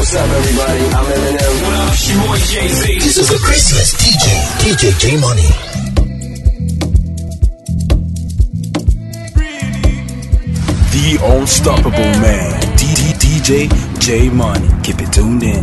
What's up, everybody? I'm Eminem. What up, it's your boy Jay-Z. This is the Christmas DJ J Money. The unstoppable man, DJ J Money. Keep it tuned in.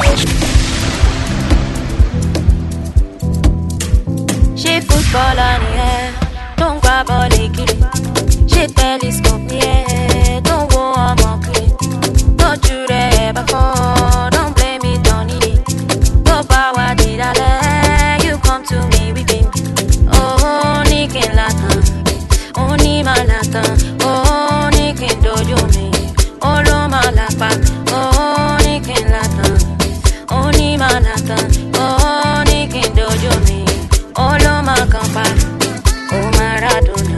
She football on the air, don't grab all the kid. She telescope, yeah, don't go on monkey. Don't you ever fall, don't blame it on it. Go power did I let you come to me with him. Oh, Nikin Latan, oh, Nima Latan, oh, Nikin Dojo me, oh, Loma Lapa, oh, Nikin Latan, oh, Nima Latan, oh, Nikin Dojo me, oh, Loma Kampa, oh, Maradona,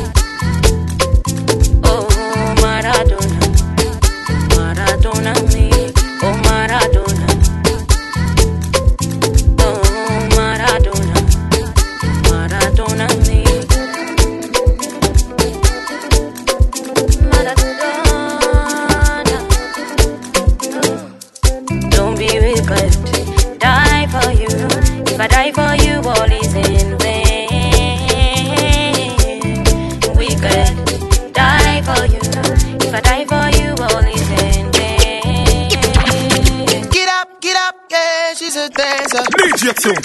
oh, Maradona, Maradona me, oh, Maradona, oh, Maradona, Maradona me, Maradona. Don't be regret, die for you. If I die for you, all is in vain. Regret, die for you. If I die for you, all is in vain. Get up, yeah, she's a dancer. DJ Tunes.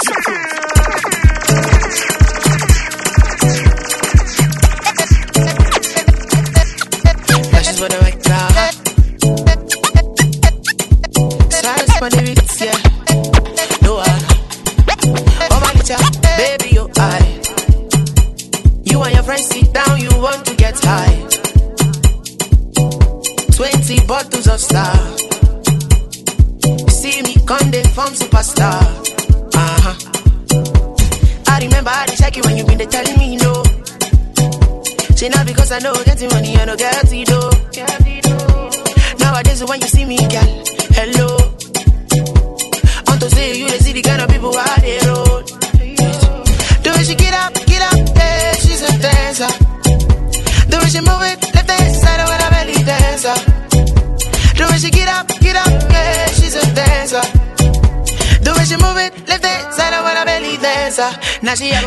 Yeah, she's what I like now. Size for the beats, yeah. No, oh my teacher, baby, you high. You and your friends sit down, you want to get high. 20 bottles of Star. You see me come, they form superstar. I remember I did check you when you been there telling me no. Say now because I know getting money, I know get it though. Nowadays when you see me, girl, hello. Want to say you, they see the kind of people out there road. The way she get up, yeah, she's a dancer. The way she move it, left hand side of her belly dancer. The way she get up, yeah, she's a dancer. The way she move it, left hand side of her belly dancer. Now she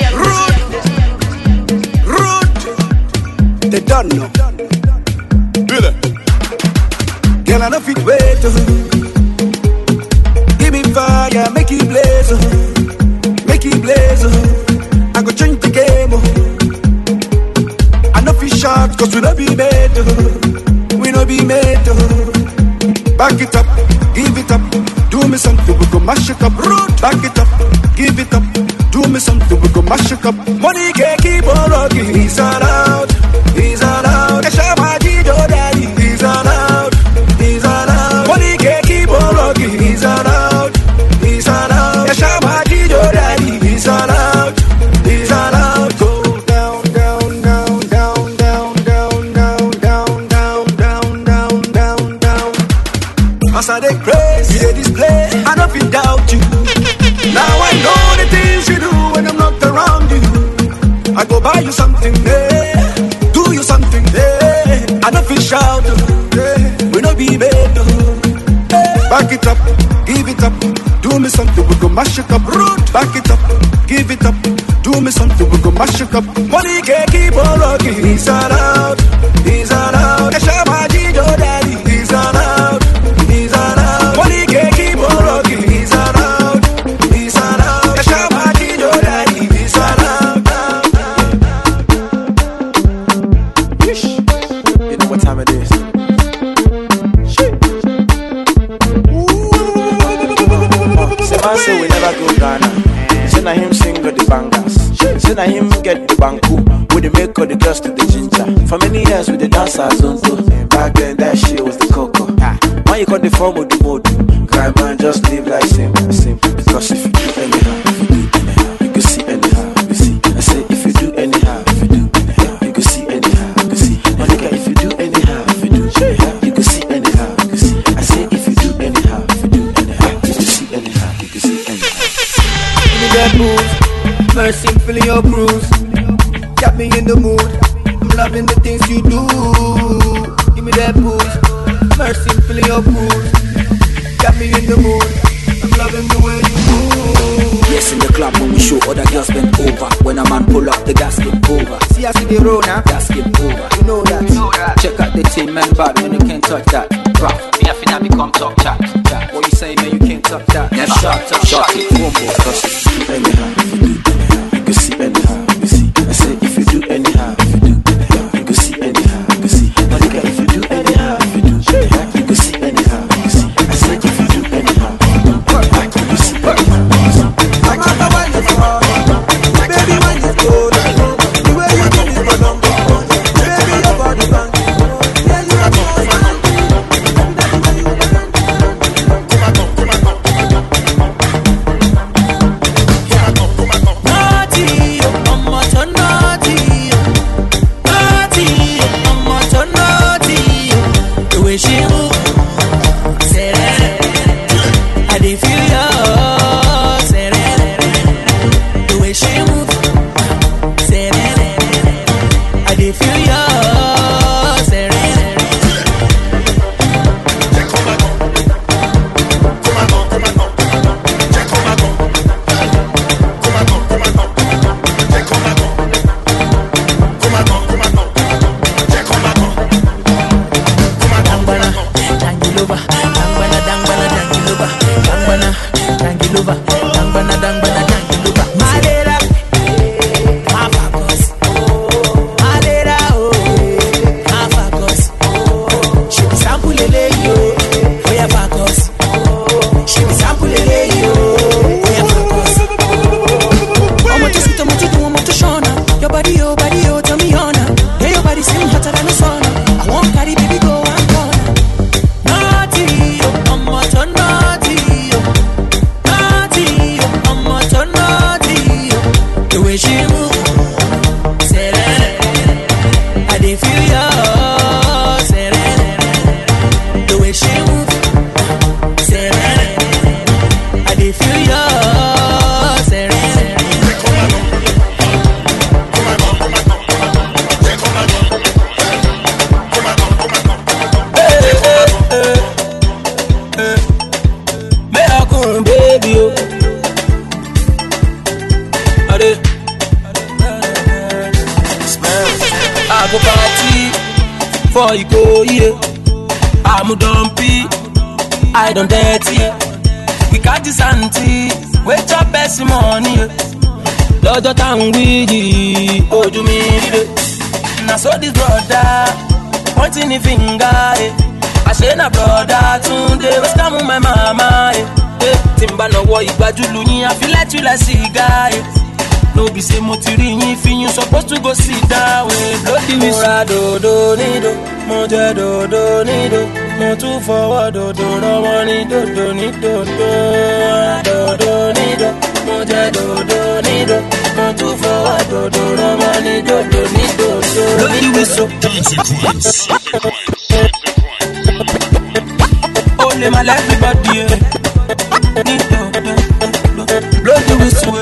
Rude. They don't know. Really? Girl, I don't fit wait. Give me fire, make it blaze. Make it blaze. I go change the game. I know fit shot, cause we don't be made. We don't be made. Back it up, give it up. Do me something, we go mash it up. Back it up, give it up. Do me something, we go mash it up. Money can't keep on rocking. He's allowed, he's allowed. Kashama Jijo Daddy, he's allowed, he's allowed. Money can't keep on rocking. He's allowed, he's allowed. Kashama Jijo Daddy, he's allowed, he's allowed. Go down, down, down, down, down, down, down, down, down, down, down, down. As I dey crazy, you dey display. I don't feel doubt you. Now I know the things you do when I'm not around you. I go buy you something, do you something, I don't feel shout, we no be made. Back it up, give it up, do me something, we go mash it up. Back it up, give it up, do me something, we go mash it up. Money can't keep on rocking. He's allowed, he's allowed. Kashama Jijo Daddy, he's allowed, he's allowed. Money can't keep on rocking. He's allowed, he's allowed. Kashama Jijo Daddy, he's allowed. You know what time it is? Say man say we never go Ghana. Say na him sing the bangers. Say na him get the banku. We dey make all the girls to the ginger. For many years we dey dance our zonto. Back then that shit was the cocoa. Why you call the form of the mode? Cry man, just live like simple, simple. Because if you do anyhow, you can see anyhow, you see. I say if you do anyhow, you can see anyhow, you can see. My nigga, if you do anyhow, you can see anyhow, you can see. I say if you do anyhow, you can see anyhow, you can see anyhow. Give me that move, mercy, feeling your bruise. Got me in the mood, I'm loving the things you do. Give me that boost, mercy, feeling your bruise. other girls bend over. When a man pull up, the gas get over. See, I see the road now. Gas get over. You know that. Check out the team, man, bad, man, you can't touch that. Bruh, me I finna become top chat. What you say, man, you can't touch that. Yeah, shot it, one more. Cause if you do anyhow, you can see anyhow, you can see. I say if you do anyhow, you can see anyhow, you can see. Now look at if you do anyhow, you can see anyhow, you can see. I say if you do anyhow, you can see anyhow. I'm not the one that's wrong. Baby, when you go down, the way you do it, but don't go on. Baby, your body bang. Yeah, you are going. I don't dirty. We catch this auntie, wait up best money. Lọ́jọ́ tá ń wí ojú mi ríre. Na so this brother, pointing the finger. I say na brother Tunde, we scam my mama. Timba no wo igbajulu yin, I feel like you like cigar. No be say mo ti rí yín fi yín supposed to go sit down. Bloody whistle. Mo ra dodo nido, mo jẹ dodo nido. Mo tún fọwọ́ dodo rọwọ́ ní dodo ní dodo. Dodo nido, mo jẹ dodo nido. Mo tún fọwọ́ dodo rọwọ́ ní dodo ní dodo. Bloody whistle. Only my life everybody. Ní dodo. Bloody whistle.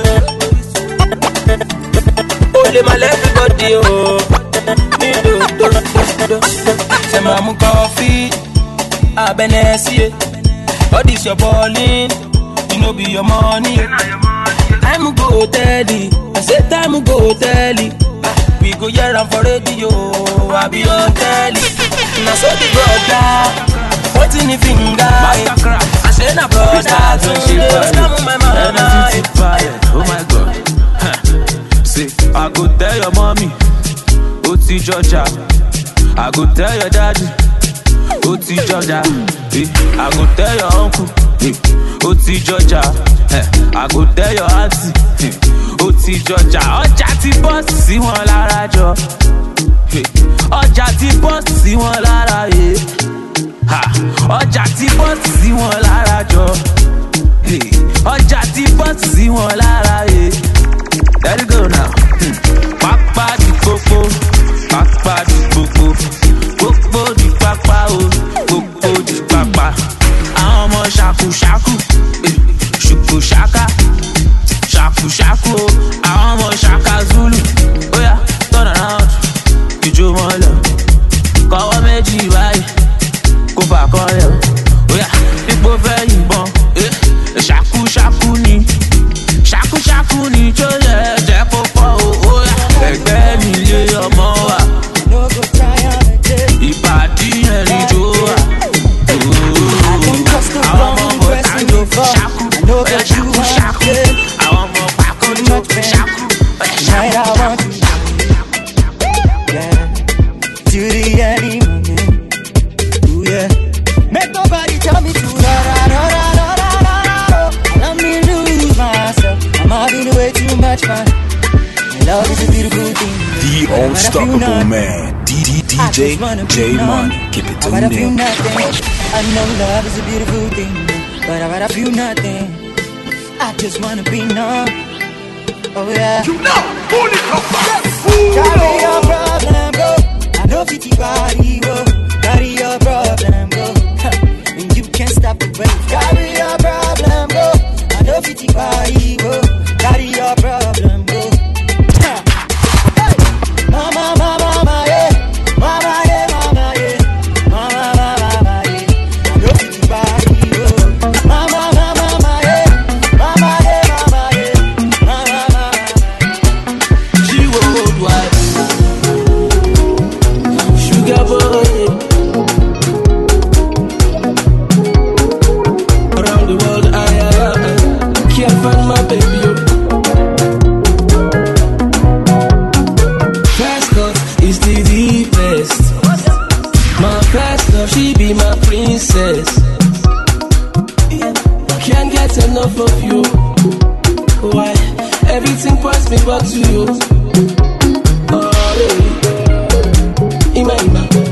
Only my life everybody. Ní dodo. Say mamu coffee. Abenesi, all this your balling, you know be your money. Time go teddy, I say time go teddy. We go here and for radio, I be on telly. Now so the brother, pointing the finger. I say na brother, don't my mama. Oh my God, see, I go tell your mommy, Oti Georgia. I go tell your daddy. Oti Georgia, I go tell your uncle. Oti Georgia, I go tell your auntie. Oti Georgia, ọjà ti bọ́ sí wọn lára jọ. Ọjà ti bọ́ sí wọn lára yé. Ọjà ti bọ́ sí wọn lára jọ. Ọjà ti bọ́ sí wọn lára yé. Let it go now. Pápá di gbogbo, pápá di gbogbo. Gbogbo di pápá o, gbogbo di pápá. Àwọn ọmọ ṣàkúṣàkú, ṣùkúṣàká, ṣàkúṣàkú o. Àwọn ọmọ ṣàkà Zulu, oya turn around, ìjó wọn lọ. Kọ́wọ́ méjì báyìí, kó fà kọ́ lẹ̀ o. Oya ipò fẹ́ yìnbọn, ṣàkúṣàkú ni, ṣàkúṣàkú ni tó yẹ. to the early morning. Ooh yeah. Make nobody tell me to let me lose myself. I'm having way too much fun. Love is a beautiful thing. The unstoppable man, DJ J Money. Keep it tuned in. I know love is a beautiful thing, but I'd rather feel nothing. I just wanna be numb. Oh yeah. You know, pull it up. Carry your problem, go. I know 50 body, go. Carry your problem, go. And you can't stop the wave. Carry your problem, go. I know 50 body, go. Carry your problem, go. Mama, mama, mama, yeah. Mama, yeah, mama, yeah. Mama, mama, mama, yeah. I know 50 body, go. Mama, mama, mama, yeah. Mama, yeah, mama, yeah. Mama, mama, mama. She worldwide. Sugar boy. Around the world, I can't find my baby. First love is the deepest. My first love, she be my princess. Can't get enough of you. Why? Everything points me back to you. Oh, yeah. Ima.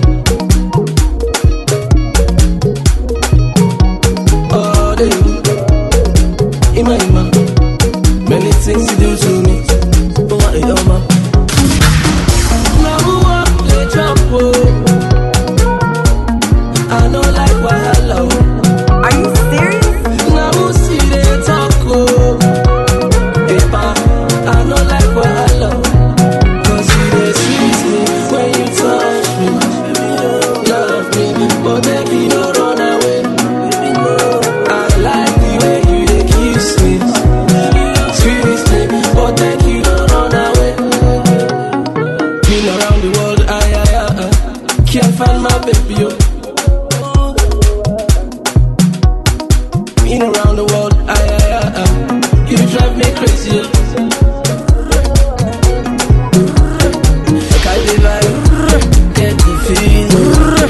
Oh, yeah. Ima. Many things you do to me. Oh, what it all, man. Now who want to jump? I know like wahala. Are you serious? Now who see they talk? I know like wahala. 'Cause you dey sweet me when you touch me. Love me, but baby no run away. I like the way you dey kiss me. Sweet me, but thank you don't run away. Been around the world, I can't find my baby. Been around the world, you drive me crazy. Like I divide, get the feeling.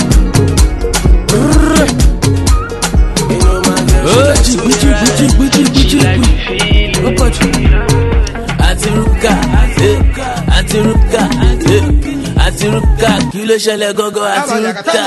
You know my girl, she like to Atiruka, kilo ṣẹlẹ̀ gogo Atiruka,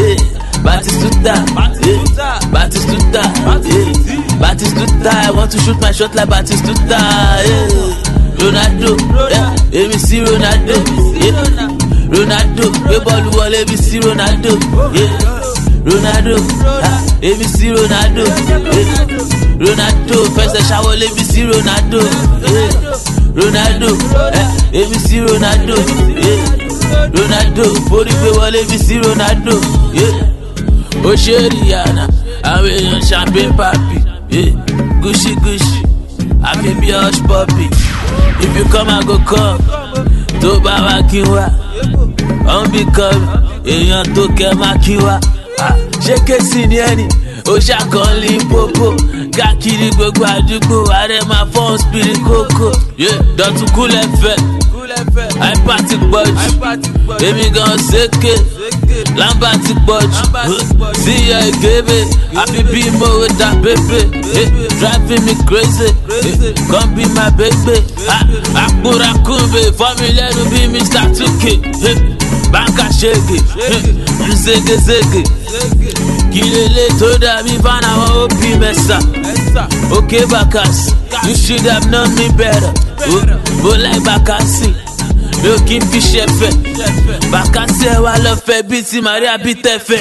Batistuta, I want to shoot my shot like Batistuta, Ronaldo, ABC Ronaldo, Ronaldo, we ball wọlé ABC Ronaldo, Ronaldo, ABC Ronaldo, Ronaldo, first shower ABC Ronaldo, Ronaldo, ABC Ronaldo, Ronaldo, body pe wọlé ABC Ronaldo, ó ṣe Rihanna, àwọn èèyàn champagne papi, Gucci, àfi bí hush puppy. If you come, I go come. Tó bá wá kí wá, on be come. Èèyàn tó kẹ́ máa kí wá. Ṣé kéésì ni ẹni? Ó ṣàkàn Limpopo. Káàkiri gbogbo àdúgbò, ààrẹ máa fọ́n spirit kókó. Dọ̀tún kúlẹ̀ fẹ́. Àìpá ti pọ̀jù. Èmi gan ṣèké. Lámbà ti pọ̀jù. Síyọ ìgébé. Àfi bí mo wé ta pépé. Driving me crazy. Come be my baby. Àkúrakúnbè fọ́mi lẹ́nu bí Mr. 2K. Báńkà ṣègè. Nzégezége. Kilele tó dàbí fana wọn ó bí mẹ́sà. Okay Bakasi, you should have known me better. Bó láì Bakasi, mi ò kí n fi ṣẹ̀fẹ̀. Bakasi ẹ̀ wá lọ fẹ́ bí ti Maria bí tẹ̀fẹ̀.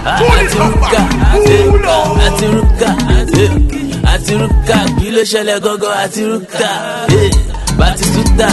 Atiruka, kí ló ṣẹlẹ̀ gangan Atiruka. Batistuta,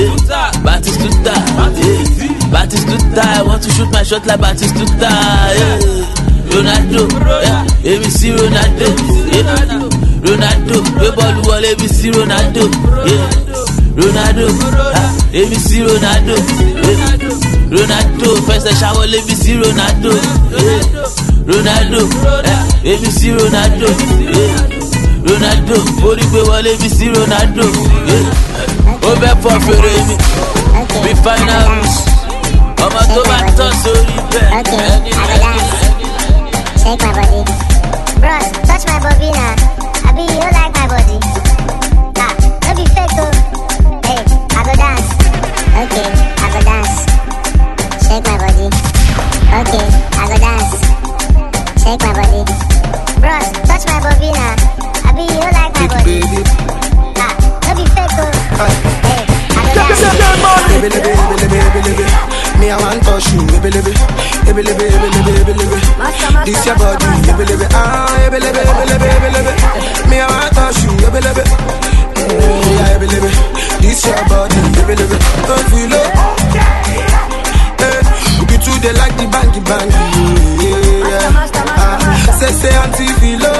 I want to shoot my shot like Batistuta. Ronaldo, ABC Ronaldo, Ronaldo, we ball wọlé ABC Ronaldo, Ronaldo, ABC Ronaldo, Ronaldo, first shower ABC Ronaldo, Ronaldo, ABC Ronaldo, Ronaldo, body pe wọlé ABC Ronaldo, ó fẹ́ fọ́ fèrè mi, bí final rules, ọmọ tó bá tọ́ Okay, I go dance. Shake my body. Bros, touch my body now. I be you like my body. Nah, don't be fake though. Hey, I go dance. Okay, I go dance. Shake my body. Okay, I go dance. Shake my body. Bros, touch my body now. I be you like my body. Nah, don't be fake though. Hey, I go dance. Me, I want to touch you, baby. This your body, baby. Me, I want to touch you, baby. Yeah, baby. This your body, baby. Don't feel it. You two they like the bangy. Yeah. Say auntie feel it.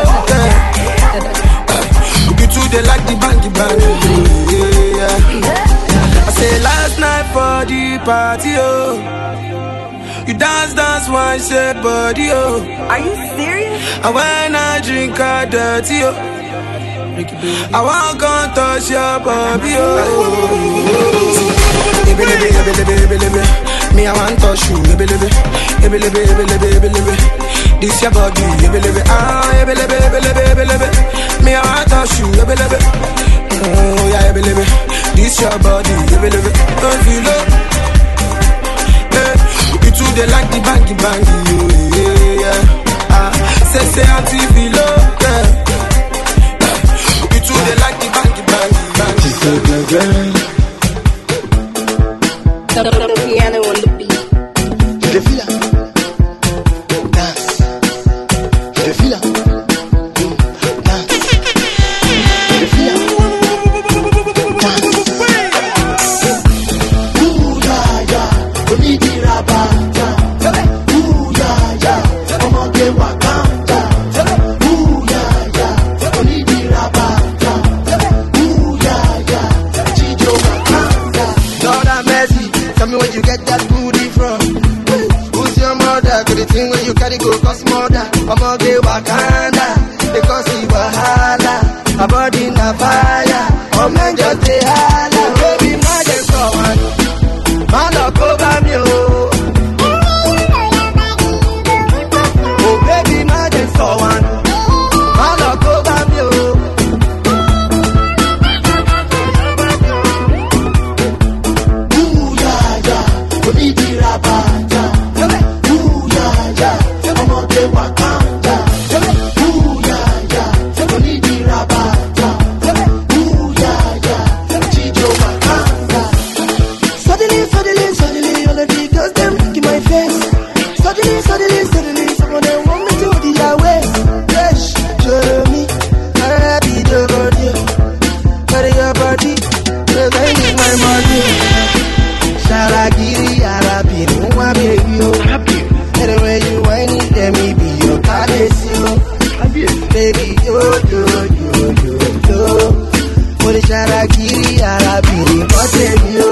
You two they like the bangy. Yeah. I say last night for the party, oh. You dance, one shape body, oh. Are you serious? And when I drink a dirty, oh, I won't come touch your body, oh. Me, I want to touch you, this your body, me, I want to touch you, oh yeah, this your body, don't feel it. You two they like the bangy, yeah. Say auntie feel it, yeah. You two they like the bangy. The piano on the beat. Je feel it. Dance. Je feel it. Dance. Je feel it. Dance. Ooh yeah yeah, we need the rabata. Ooh yeah yeah, I'ma get wakanda. Ooh yeah yeah, we need the rabata. Ooh yeah yeah, Chijo wakanda. Lord have mercy, tell me where you get that booty from. Who's your mother? Good thing when you carry go cause mother. I'ma get wakanda because he wahala. My body na fire. Oh man just say hala. Baby man just so one. Man up over me oh. Oh baby man just so one. Man up over me oh. Ooh yeah yeah, we need the rabata. Ooh yeah yeah, I'ma get wakanda. Ooh yeah yeah, we need the rabata. Ooh yeah yeah, Chijo wakanda. Suddenly, all the girls them look in my face. Suddenly, some of them want me to the away. Fresh, Jeremy, happy the body, carry your body, cause I need my money. Sharagiri, Arabi, no one baby, oh. Anyway you whine it, let me be your Calesio. Baby, yo. For the Sharagiri, Arabi, what baby, oh.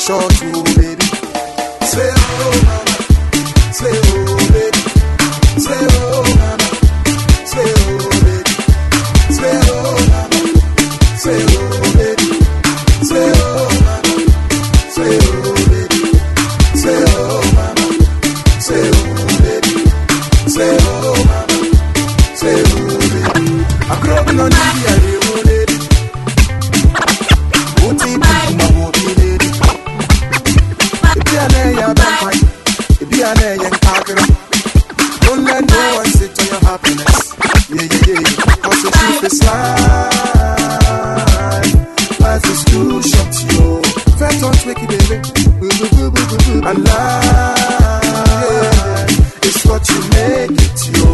short too, baby. Say oh mama, say oh baby, say oh mama, say oh baby, say oh mama, say oh baby, say oh mama, say oh baby, say oh mama, say oh baby, say oh mama, say oh baby. I'm crawling on India, lady. Uti my wobi lady. Don't let no one sit on your happiness. Yeah. Cause the truth is life is too short, yo. Fat on tricky, baby. And life is what you make it, yo.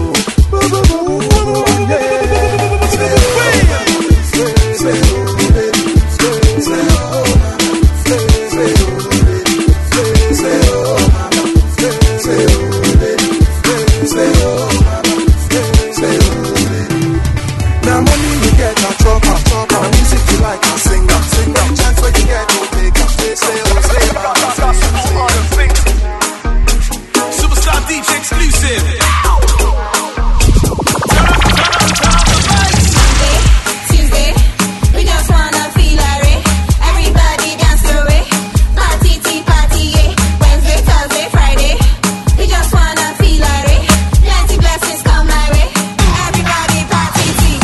Now money you get a chopper. Music you like a singer. Chance where you get no take up. Superstar DJ exclusive. Tuesday, we just wanna feel irate. Everybody dance away. Party, yeah. Wednesday, Thursday, Friday, we just wanna feel irate. Plenty blessings come my way. Everybody party,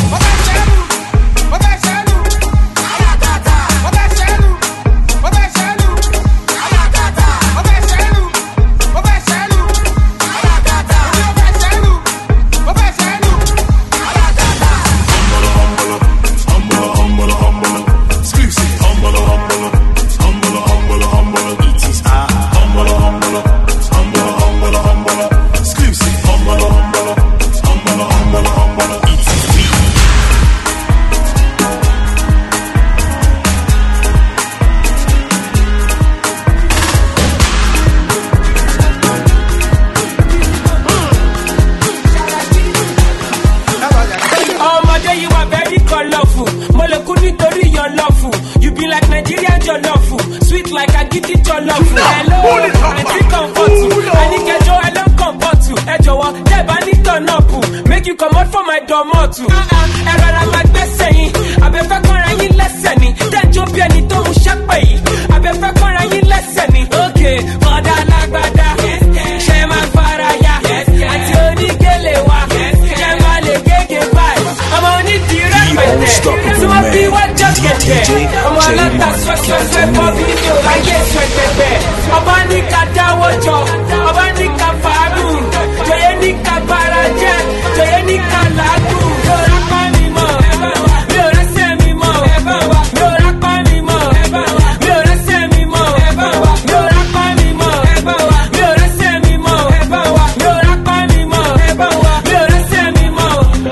sweet like I get it your love. Hello, I think comfort you. I need get your hello comfort you. Ejowo, deba ni turn up. Make you come out for my domotu. Erara magbe seyin. Abe fe konra yin lese ni. Dejo bi eni to mu sepe yi. Abe fe konra yin lese ni. Okay, foda lagbada. She ma fara ya. Ati oni gele wa. She ma le gege bai. Omo ni direct pete. So ma be what just get there. Omo alata sweswe for video. Aye swetebe. Oba ni ka dawo jo. Oba ni ka faru. Joye ni ka baraje. Joye ni ka lagu. Yora pa mi mo. Yora se mi mo. Yora pa mi mo. Yora se mi mo. Yora pa mi mo. Yora se mi mo. Yora pa mi mo. Yora se mi mo.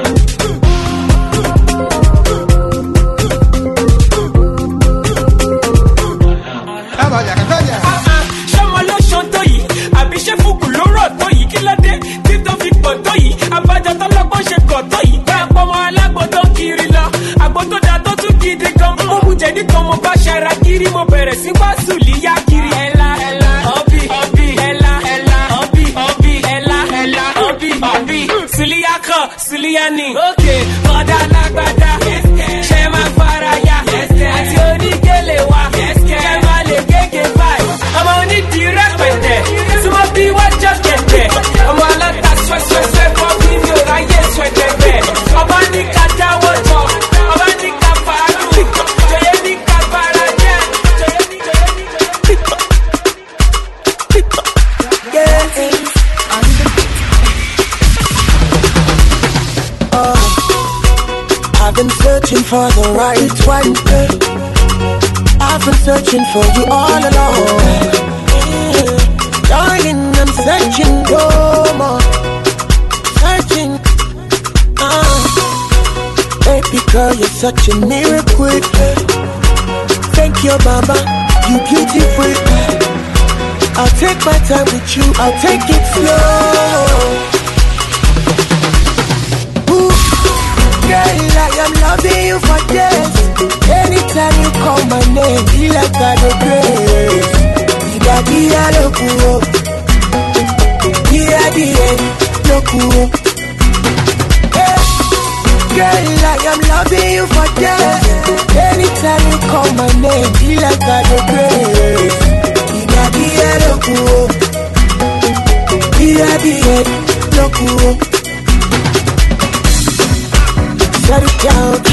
Ṣọmọ ló ṣan tó yìí, àbí ṣé fúkú ló rọ̀ tó yìí, kí ló dé tí tó fi pọ̀ tó yìí, àbájọ tó lọ́gbọ́n ṣe kọ̀ tó yìí, bá a pọ̀ mọ́ alágbó tó ń kiri lọ, àgbo tó da tó tún gidi gan, mo mú jẹ̀dí kan mo bá ṣara kiri, mo bẹ̀rẹ̀ sí wá sùlíyá kiri. Ẹ̀la ọ̀bì sùlíyá kan sùlíyá ni. Òkè ọ̀dà alágbádá, ṣe máa fara ya, àti onígélé wa, ṣe máa lè gégé báyìí. Ọmọ onídìí rẹpẹtẹ, súnmọ́ bí wọ́n jọ kẹ̀kẹ́. Ọmọ aláta swẹ́swẹ́swẹ́ kọ́ bí mi ò ráyè swẹ́tẹ̀gbẹ́. Ọba ní ká dáwọ́ jọ, ọba ní ká fàárù, jọyé ní ká bára jẹ́, I've been searching for the right one. I've been searching for you all along. Darling, I'm searching no more. Searching. Baby girl, you're such a miracle. Thank you, mama. You beautiful. I'll take my time with you. I'll take it slow. Girl, I am loving you for days. Anytime you call my name, feel like I do grace. Dia loco, dia loco. Girl, I am loving you for days. Anytime you call my name, feel like I do grace. Dia loco, dia loco. Shut it down.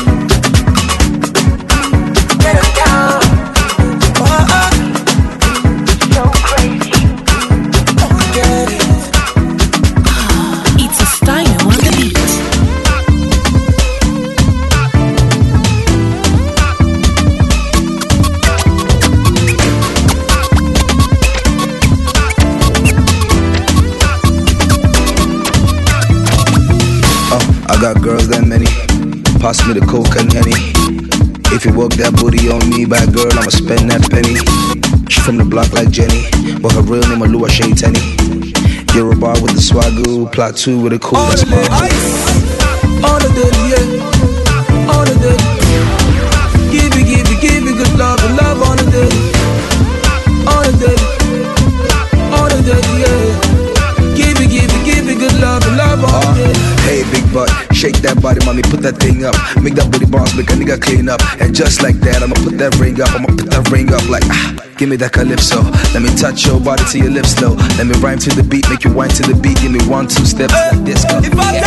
Shut it down. So crazy. Okay. It's a style on the beat. I got girls that many. Pass me the coke and Henny. If you work that booty on me, bad girl, I'ma spend that penny. She from the block like Jenny, but her real name Alua Shay Tenny. You're a bar with the swagoo, plot 2 with a cool that's my On the daily, yeah. On the daily. Give me good love on the daily. On the daily. On the daily, yeah. Give me good love on the daily. Hey, big butt, shake that body, mommy, put that thing up. Make that booty bounce, make a nigga clean up. And just like that, I'ma put that ring up. Like, give me that calypso. Let me touch your body to your lips, though. Let me rhyme to the beat, make you whine to the beat. Give me 1, 2 steps like this. If I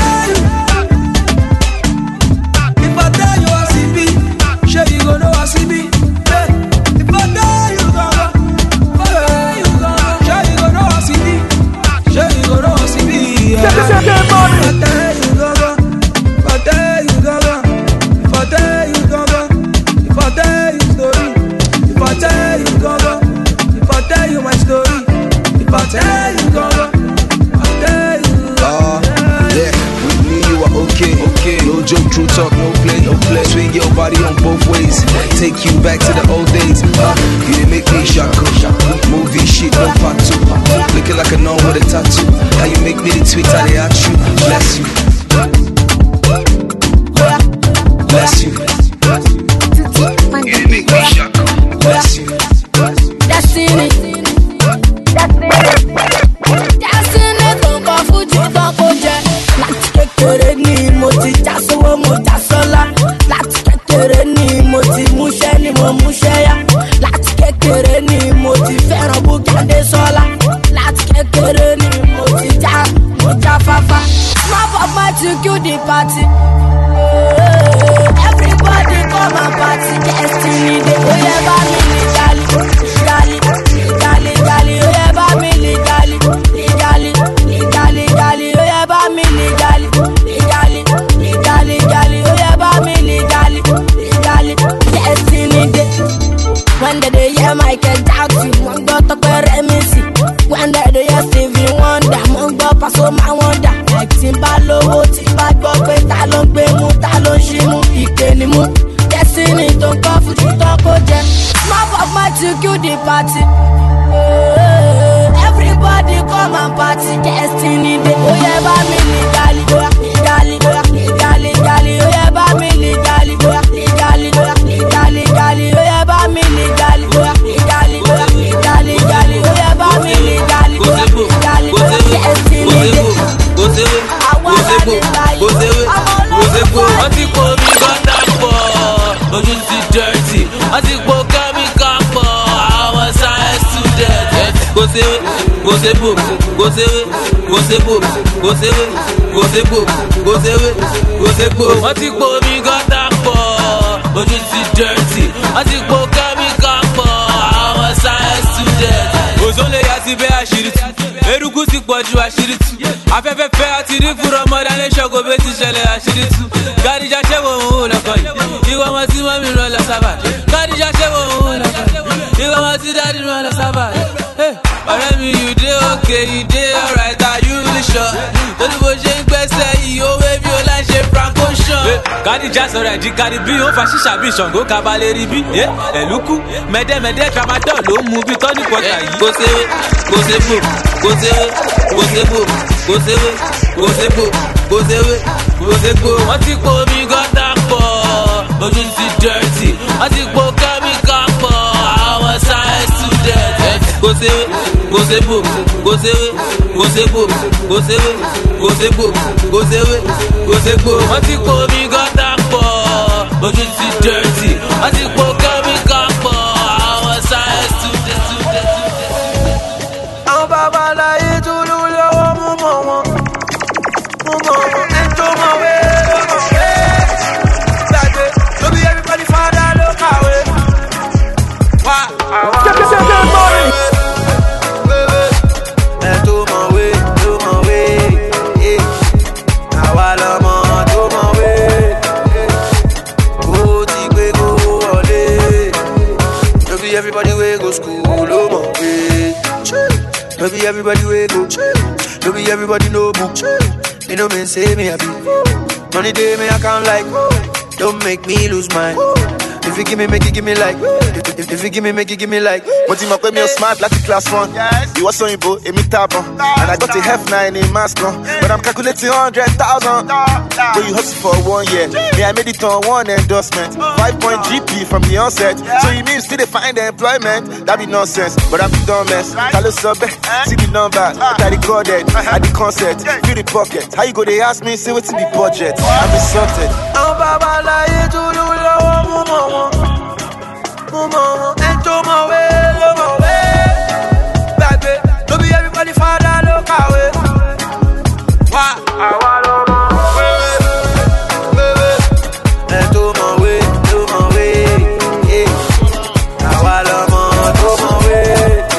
tell you I see me, sure you gon' know I see me. If I tell you gonna, sure you gon' know I see me. Sure you gon' know I see me. If I tell you gonna, if I tell you gonna, if I tell you gonna, if I tell you story, if I tell you gonna, if I tell you my story, if I tell you gonna, I tell you. Yeah, with me you are okay. No joke, true talk, no play. Swing your body on both ways. Take you back to the old days. You didn't make me shaku. Movie shit, no part 2. Looking like a nun with a tattoo. Now you make me the tweet, how they at you. Bless you. Bless you. You didn't make me shaku. Bless you. Destiny. Don't go food, you don't go jet. Láti kékeré ni mo ti já sówó, mo já sọ́lá. Láti kékeré ni mo ti múṣẹ́ ni mo múṣẹ́ yá. Láti kékeré ni mo ti fẹ́ràn Bùkádé Sọ́lá. Láti kékeré ni mo já fáfá. Snap up my to kill the party. Everybody come and party. Destiny dey oye bá mi legally. Oye bá mi legally. Oye bá mi legally. Oye bá mi legally. Destiny dey. When they hear Michael Jackson, wọ́n gbọ́ Tọ́pẹ́ Rẹ́mísì. When they hear Stevie Wonder, wọ́n gbọ́ Pasuma Wonder. Tí n bá lówó, tí n bá gbọ́ pé ta ló ń gbé mú, ta ló ń ṣí mú, ìpè ni mú. Destiny tó ń kọ́ fújì tó kó jẹ. Snap up my to kill the party. Everybody come and party. Destiny dey. Oye bá mi legally. Oye bá mi legally. Oye bá mi legally. Oye bá mi legally. Destiny dey. Wọ́n ti kó mi gọ́tà pọ̀, ojú ti dirty. Wọ́n ti kó kẹ́míkà pọ̀, àwọn science student. Go wọ́n ti kó mi gọ́tà pọ̀, ojú ti dirty. Wọ́n ti kó kẹ́míkà pọ̀, àwọn science student. Òzòlè yà ti bẹ́ àṣírí tú, eruku ti pọ̀ ju àṣírí tú. Afẹ́fẹ́ fẹ́ àti rí fúnra mọ́dá lé ṣọ́kò bẹ́ẹ̀ ti ṣẹlẹ̀ àṣírí tú. Gàdíjà ṣẹ́wọ̀ òun lọ́kọ̀ yìí, ìwọ ọmọ tí mọ́mí rán lọ sábà. Gàdíjà ṣẹ́wọ̀ òun lọ́kọ̀ yìí, ìwọ ọmọ tí dáàdì rán lọ sábà. Ọ̀rẹ́ mi, you dey okay, you dey alright, are you really sure? Torí bó ṣe ń gbẹ́sẹ̀ yìí, ó wé bí ó láì ṣe franco ṣan. Gàdíjà sọ̀rọ̀ ẹ̀jí kárí bí ó fa ṣíṣà bí Ṣàngó kabalẹ̀ rí bí. Ẹ̀lúkú mẹ́dẹ́mẹ́dẹ́ tramadol ló ń mu bí tọ́ní pọ̀tà yìí. Kò séwé, kò sébò, kò séwé, kò sébò, kò séwé, kò sébò, kò séwé, kò sébò. Wọ́n ti kó mi gọ́tà pọ̀, dirty. I think more chemical for our science students. go say, go say boom, go say, go say boom, go say, go say boom, go say, go say boom. What you call me got that for? But you see dirty. What you call me got for? Our size to the. I'm Baba like to do your mama. And to my way. That way. Don't be everybody father look away. Why? Everybody we go school, oh my way. Maybe everybody we go. Maybe everybody know book. You know me say me happy. Money day me I can't like. Don't make me lose mine. If you give me, make it give me like. If you give me, make it give me like. But you might me smart like the class one. Yes. You was so imbo, me tabo. And I got a F9 in Moscow. But I'm calculating 100,000. But you hustle for 1 year. Me, I made it on 1 endorsement. 5-point GP from the onset. So you mean still they find the employment? That be nonsense. But I'm the dumbest. Tell sub, see the number. I recorded at the concert. Feel the pocket. How you go? They ask me, say what's in the budget. I'm insulted. I'm Baba like to do Mama, and to my way, baby. Don't be everybody father look away. Why? I want and to my way, yeah. I want to my way.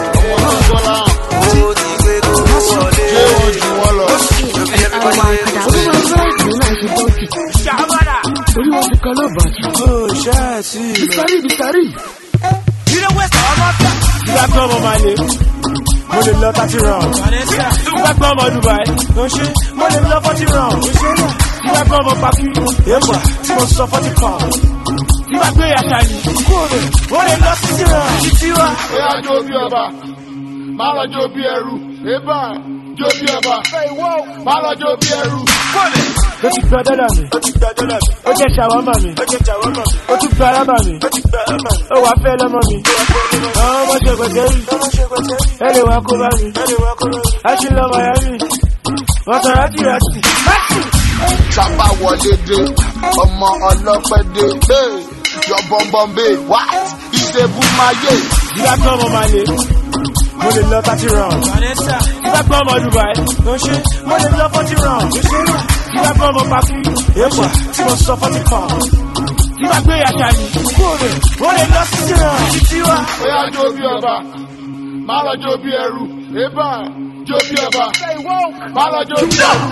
You know what's all my stuff? You got come on my name. Money love 30 rounds. You got come on Dubai. No shit. Money love 40 rounds. You got come on Papi. Yeah, boy. You must suffer 40 pounds. You got pay a shiny. Money love 60 rounds. Yeah, Joby Eba. Mala Joby Eru. Eba. Joby Eba. Mala Joby Eru. Ó ti gbọ́ dọ́là mi, ó jẹ́ ṣàwámà mi, ó tún gba arábà mi, ó wà fẹ́ lọ́mọ mi. Àwọn ọmọ ṣe pẹ̀tẹ́ rí, ẹ lè wá kó bá mi, a ṣe lọ́mọ ya mi, wọ́n sọ rájìrájì. Sábà wọlé dé, ọmọ ọlọ́pẹ́ dé, yọ bọ́m̀bọ́m̀bé, what? Ìdèbù máa yé. Ìgbà kan ọmọ máa lè, mo lè lọ 30 rounds. Ìgbà kan ọmọ Dubai, mo lè lọ 40 rounds. You got come on Papi, yeah, boy. You must suffer 40 pounds. You got pay a shiny. What they lost is around. Yeah, Joby Eba. Mala Joby Eru. Eba. Joby Eba. Mala Joby Eru.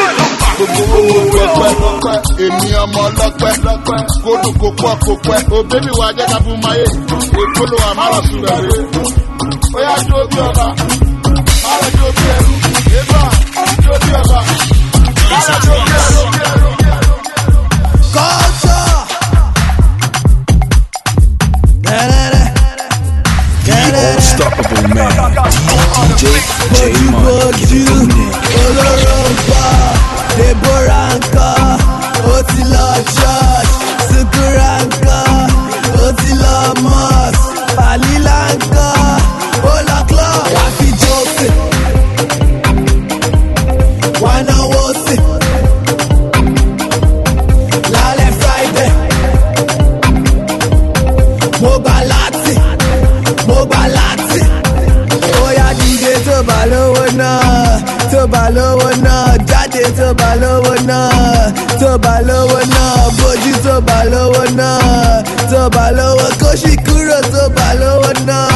Èmi ọmọ ọlọ́pẹ́. Kódù kò pọ̀ kò pẹ́. O bébí wa jẹ́ ká fún Máyé. Èkóló wa máa lọ sí rẹ̀. Oya Joby Eba. Mala Joby Eru. Eba. Joby Eba. Unstoppable man, DJ J-Money. Oloromba, Deboranka, Otilo Church, Sukuranka, Otilo Mos, Palilanka, Ola Club, Wafi Joseph, Wana Wose, Lale Friday, Mobalati, Oya DJ tó bá lówó náà, jáde tó bá lówó náà, bójú tó bá lówó náà, kóṣì kúrò tó bá lówó náà,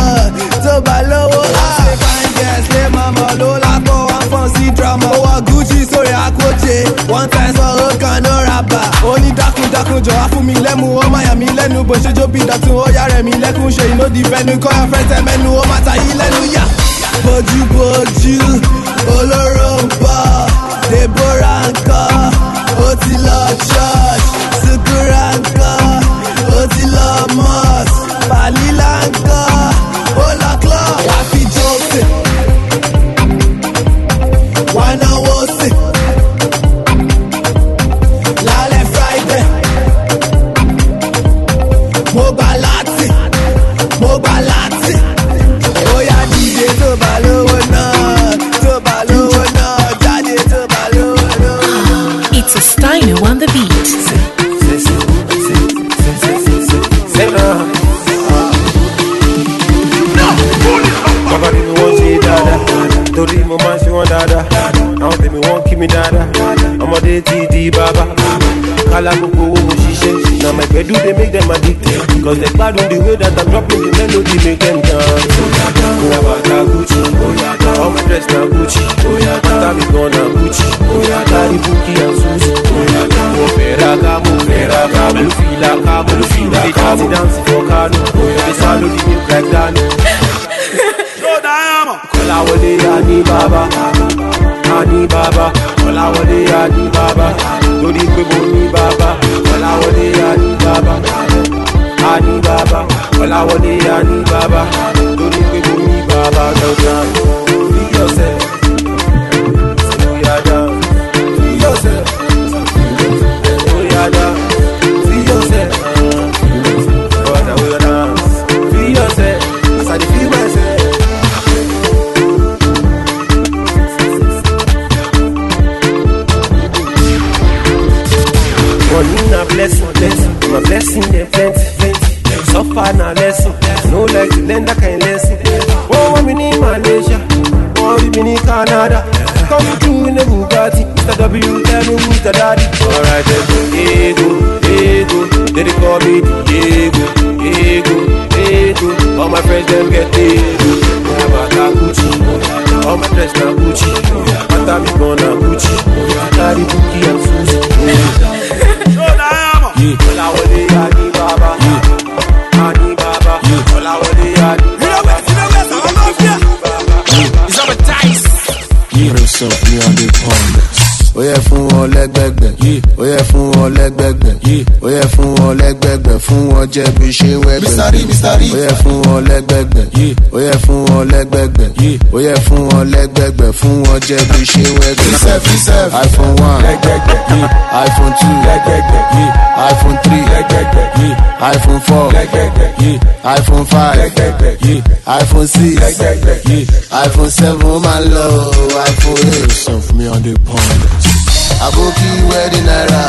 ṣe fàǹjẹ̀ ṣe màmá ló lápò wọn fọ́n sí drama. Ó wọ Gucci sórí àkójẹ, one time sọ ó kan ló rabà. Ó ní dákúndákún jọ̀wá fún mi lẹ́mu, ó máa yà mí lẹ́nu bó ṣe jó bí dọ̀tun, ó yá rẹ̀ mí lẹ́kún ṣe ìlódì fẹ́nu, kọ́ your friends ẹ̀ mẹ́nu, ó máa ta yí lẹ́nu yá. Bójú, Oloromba, Deboranka, Otilo Church, Sukuranka, Otilo Mos, Palilanka, Ola Club, Wafi Joseph, Wana Wose, Lale Friday, Mobalati, Oya DJ Tori mo man she want dada. Now they me won't keep me dada. I'm a day TD baba. Kala koko wo shishe. Now my bedu they make them addicted. Cause they bad on the way that I'm dropping the melody make them dance. Bata Gucci, all my dress na Gucci. Bata me gonna Gucci. Carry Buki and Susie. Mufera ka, Mulufila ka. They dance for Kano. They salo the new black Dano. Kolawole Ani Baba, Kolawole Ani Baba, Dodi Kwebo ni Baba, Kolawole Ani Baba, Kolawole Ani Baba, Dodi Kwebo ni Baba, be yourself, we are down, be yourself, we are down, be yourself, brother we are down, be yourself, as I feel myself. Money na blessing, my blessing they plenty. Suffer na lesson, no like to lend that kind lesson. Oh, I'm in Malaysia, oh, I'm in Canada. Come through in the Bugatti, Mr. W, tell me who's the daddy. Alright, then, ego, they call me ego. All my friends them get ego. Bata Gucci, all my dress na Gucci. Bata me gonna Gucci, carry Buki and Susie. Kolawole Ani Baba, Ani Baba, Kolawole Ani Baba. It's our dice. Give yourself me on the pond. Ó yẹ fún wọn lẹ́gbẹ̀gbẹ̀, ó yẹ fún wọn lẹ́gbẹ̀gbẹ̀, ó yẹ fún wọn lẹ́gbẹ̀gbẹ̀, fún wọn jẹ́ bí ṣe wẹ́gbẹ̀. Ó yẹ fún wọn lẹ́gbẹ̀gbẹ̀, ó yẹ fún wọn lẹ́gbẹ̀gbẹ̀, ó yẹ fún wọn lẹ́gbẹ̀gbẹ̀, fún wọn jẹ́ bí ṣe wẹ́gbẹ̀. iPhone 1, iPhone 2, iPhone 3, iPhone 4, iPhone 5, iPhone 6, iPhone 7, oh my lord, iPhone 8. Yourself me on the pond. Aboki wedding naira.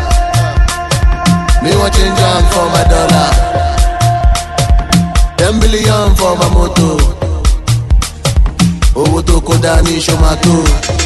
Me want change on for my dollar. 10 billion for my moto. Owó tó kó dání ṣomato.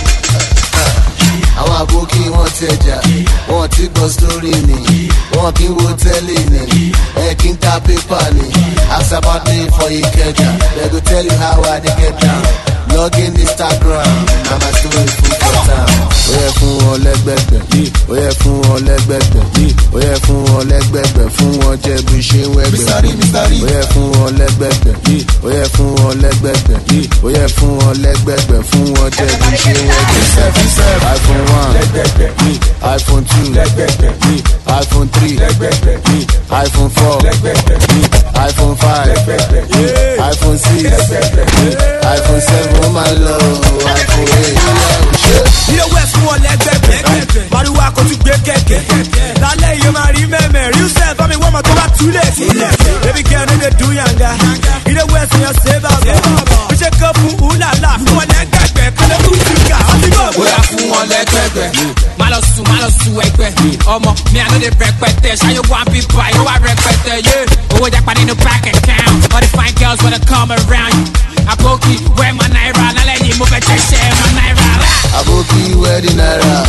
Àwọn àbókí wọn tẹja, wọn ti gbọ́ sórí ni, wọn kì í wo tẹ́lẹ̀ ni, ẹ kì í ta pépà ni. Ask about me for Ikeja, they go tell you how I dey get down. Log in Instagram, na my story full for town. Ó yẹ fún wọn lẹ́gbẹ̀gbẹ̀, ó yẹ fún wọn lẹ́gbẹ̀gbẹ̀, ó yẹ fún wọn lẹ́gbẹ̀gbẹ̀, fún wọn jẹ́ bí ṣe wẹ́gbẹ̀. Ó yẹ fún wọn lẹ́gbẹ̀gbẹ̀, ó yẹ fún wọn lẹ́gbẹ̀gbẹ̀, ó yẹ fún wọn lẹ́gbẹ̀gbẹ̀, fún wọn jẹ́ bí ṣe wẹ́gbẹ̀. iPhone 1, iPhone 2, iPhone 3, iPhone 4, iPhone 5, iPhone 6, iPhone 7, oh my lord, iPhone 8. Ilé wẹ̀ fún wọn lẹ́gbẹ̀gbẹ̀, Màrúwá kò tún gbé kẹ̀kẹ́. Lálẹ́ yìí máa rí mẹ́mẹ́, rí sẹ́ẹ̀ bá mi wọ́n mọ̀ tó bá túlẹ̀. Baby girl no dey do yanga, ilé wẹ̀ fún yàn ṣe bàbá. Ó ṣe kọ́ fún Ulala, fún wọn lẹ́gbẹ̀gbẹ̀, kọ́lẹ́ kú ṣúgà, ọtí bọ̀. Bóyá fún wọn lẹ́gbẹ̀gbẹ̀, má lọ sùn ẹgbẹ́. Ọmọ mi àná lè rẹpẹtẹ, ṣáyé wá bí báyìí wá rẹpẹtẹ, yé. Owó jápa nínú bank account, all the fine girls wanna come around you. Aboki, where my naira, lálẹ́ yìí mo fẹ́ jẹ́ṣẹ́ my naira. Aboki wedding naira.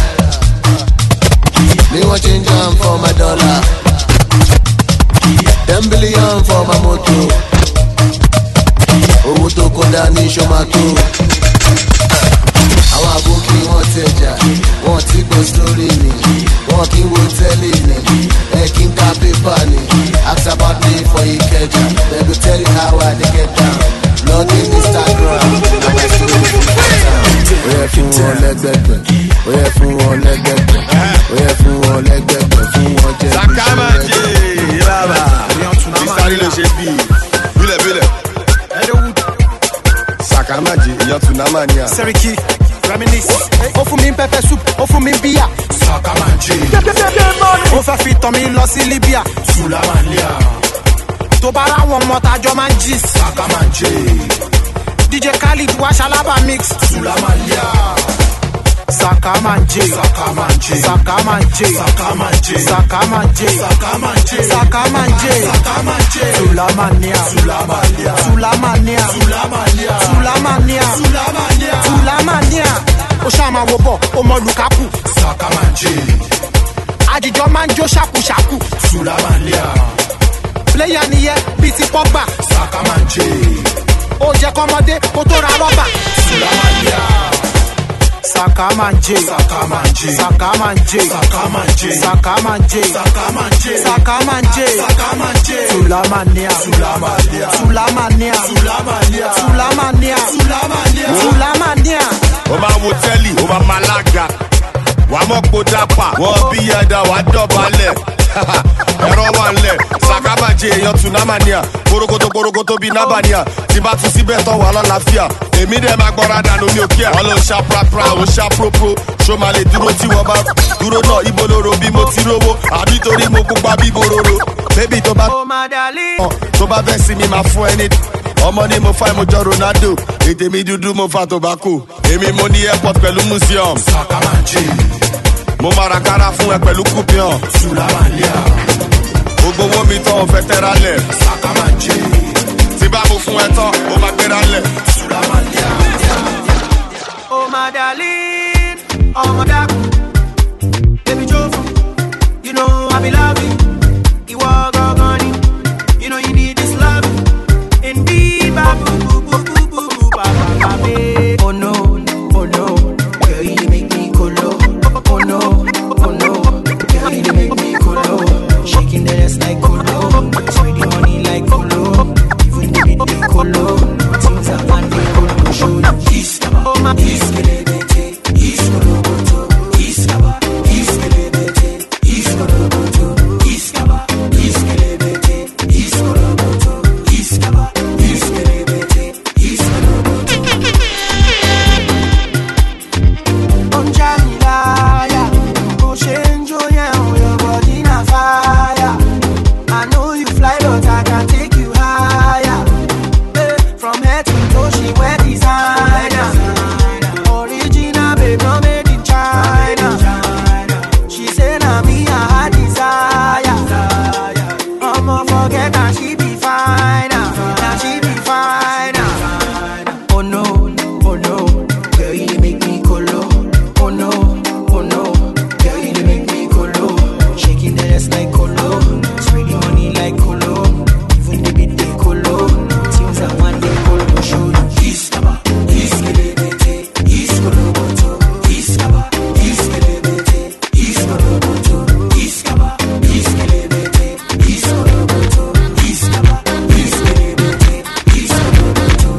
Me want change on for my dollar. 10 billion for my moto. Owó tó kó dání ṣomato. Àwọn àbókí wọn tẹja, wọn ti gbọ́ sórí ni, wọn kì í wo tẹ́lẹ̀ ni, ẹ kì í ka pépà ni. Ask about me for Ikeja, they go tell you how I dey get down. Log in Instagram, na my story full for town. Ó yẹ fún wọn lẹ́gbẹ̀gbẹ̀, ó yẹ fún wọn lẹ́gbẹ̀gbẹ̀, ó yẹ fún wọn lẹ́gbẹ̀gbẹ̀, fún wọn jẹ́ bí ṣe Sakamaji, baba, Mr. Lilo ṣe bí, bílẹ̀. Sakamaji, èèyàn Tunamania. Seriki, reminisce. Ó fún mi pepper soup, ó fún mi bíyà. Sakamaji. Ó fẹ́ fi tọ̀ mi lọ sí Libya. Sulamania. Tó bá ra wọn mọ́ta jọ máa ń jí. Sakamaji. DJ Khalid wá ṣalábà mix. Sulamania. Sakamanje, Sakamanje, Sakamanje, Sakamanje, Sakamanje, Sakamanje, Sakamanje, Sakamanje, Sulamania, Sulamania, Sulamania, Sulamania, Sulamania, Sulamania, máa wo bọ̀ ó mọ Lukaku. Sakamanje. Àjìjọ máa ń jó ṣàkúṣàkú. Sulamalia. Player nìyẹn bíi ti Pogba. Sakamanje. Ó jẹ́ kọ́mọdé kó tó ra rọ́bà. Sulamalia. Sakamanje. Sakamanje. Sakamanje. Sakamanje. Sakamanje. Sakamanje. Sakamanje. Sakamanje. Sulamania. Sulamalia. Sulamania. Sulamalia. Sulamania. Sulamalia. Sulamania. Ó máa wo tẹ́lì, ó máa malaga. Wàá mọ̀ kó dápà, wọ́n bí ẹ̀dá wàá dọ̀bálẹ̀. Ẹ̀rọ wà ńlẹ̀, Sakamanje èèyàn Tunamania. Korokoto bíi Nabania. Tí bá tún síbẹ̀ tán wà lọ́láfíà. Èmi dẹ̀ máa gbọ́ra dànù mi ò kíá. Wọ́n ló ń ṣá prapra, ó ń ṣá propro. Ṣó máa lè dúró tí wọ́n bá dúró náà ibo lóró bí mo ti rówó. Àbí torí mo pupa bí bororo. Bébí tó bá tó bá fẹ́ sí mi máa fún ẹni. Ọmọ ni mo fa mo jọ Ronaldo. Ètè mi dúdú mo fa tobacco. Èmi mo ní airport pẹ̀lú museum. Sakamanje. Mo máa ra kára fún ẹ pẹ̀lú coupion. Sulamalia. Gbogbo owó mi tán ò fẹ́ tẹ́ra lẹ̀. Sakamanje. Tí bá mo fún ẹ tán, ó máa gbéra lẹ̀. Sulamalia. Oh my darling, oh my darling, baby Jofu, you know I be loving, you are gone, you know you need this love, indeed, babu, boo, boo, boo, boo, boo, ba, ba, ba, oh no, girl you make me colo, oh no, girl you make me colo, shaking the ass like colo, spending money like colo, even the bit colo, things I want to colo, show you. Oh my iskelebete, iskoloboto, iskaba, iskelebete, iskoloboto, iskaba, iskelebete, iskoloboto, iskaba, iskelebete, iskoloboto. Onjamilaya, Oshenjo your body na fire. I know you fly but I can take you higher. From head to toe she wear designer. Original babe no made in China. She say na me I her desire. I'ma forget that she be fine. Now she be fine. Oh no, girl you make me colo. Oh no, girl you make me colo. Shaking the ass like colo, spreading money like colo. Even the bit they colo. Things I want they colo show you. Iskaba, iskelebete, iskoloboto, iskaba, iskelebete, iskoloboto, iskaba, iskelebete, iskoloboto, iskaba, iskelebete, iskoloboto.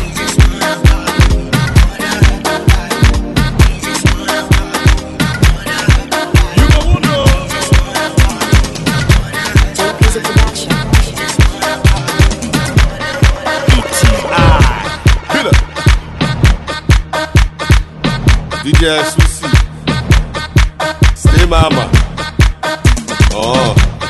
DJ Susi. Stay mama. Oh.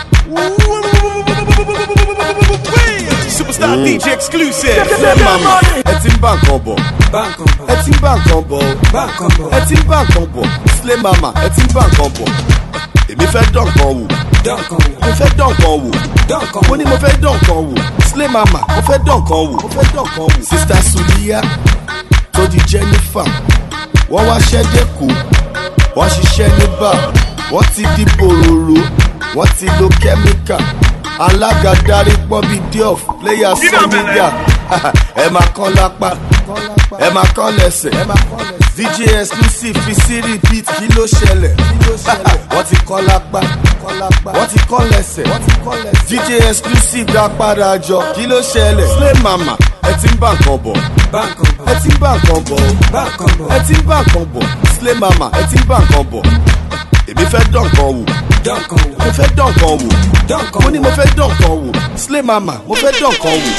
Superstar DJ exclusive. Stay mama. Etim bank on ball. Etim bank on ball. Etim bank on ball. Slay mama. Etim bank on ball. Èmi fẹ́ dán kan wò. Mo fẹ́ dán kan wò. Mo ní mo fẹ́ dán kan wò. Slay mama. Mo fẹ́ dán kan wò. Sister Suliya tó di Jennifer. Wọ́n wá ṣẹ́dẹ̀ kú. Wọ́n ṣiṣẹ́ ní bar. Wọ́n ti di bòròrò. Wọ́n ti lo kẹ́míkà. Alága darí pọ́ bí Diof. Player Sẹ́mídà. Ẹ máa kán lápá. Ẹ máa kán lẹ́sẹ̀. DJ exclusive fi sí repeat kí ló ṣẹlẹ̀. Wọ́n ti kán lápá. Wọ́n ti kán lẹ́sẹ̀. DJ exclusive dá padà jọ kí ló ṣẹlẹ̀. Slay mama ẹ ti ń bá nǹkan bọ̀. Ẹ ti ń bá nǹkan bọ̀. Ẹ ti ń bá nǹkan bọ̀. Slay mama ẹ ti ń bá nǹkan bọ̀. Èmi fẹ́ dán nǹkan wò. Mo fẹ́ dán nǹkan wò. Mo ní mo fẹ́ dán nǹkan wò. Slay mama mo fẹ́ dán nǹkan wò.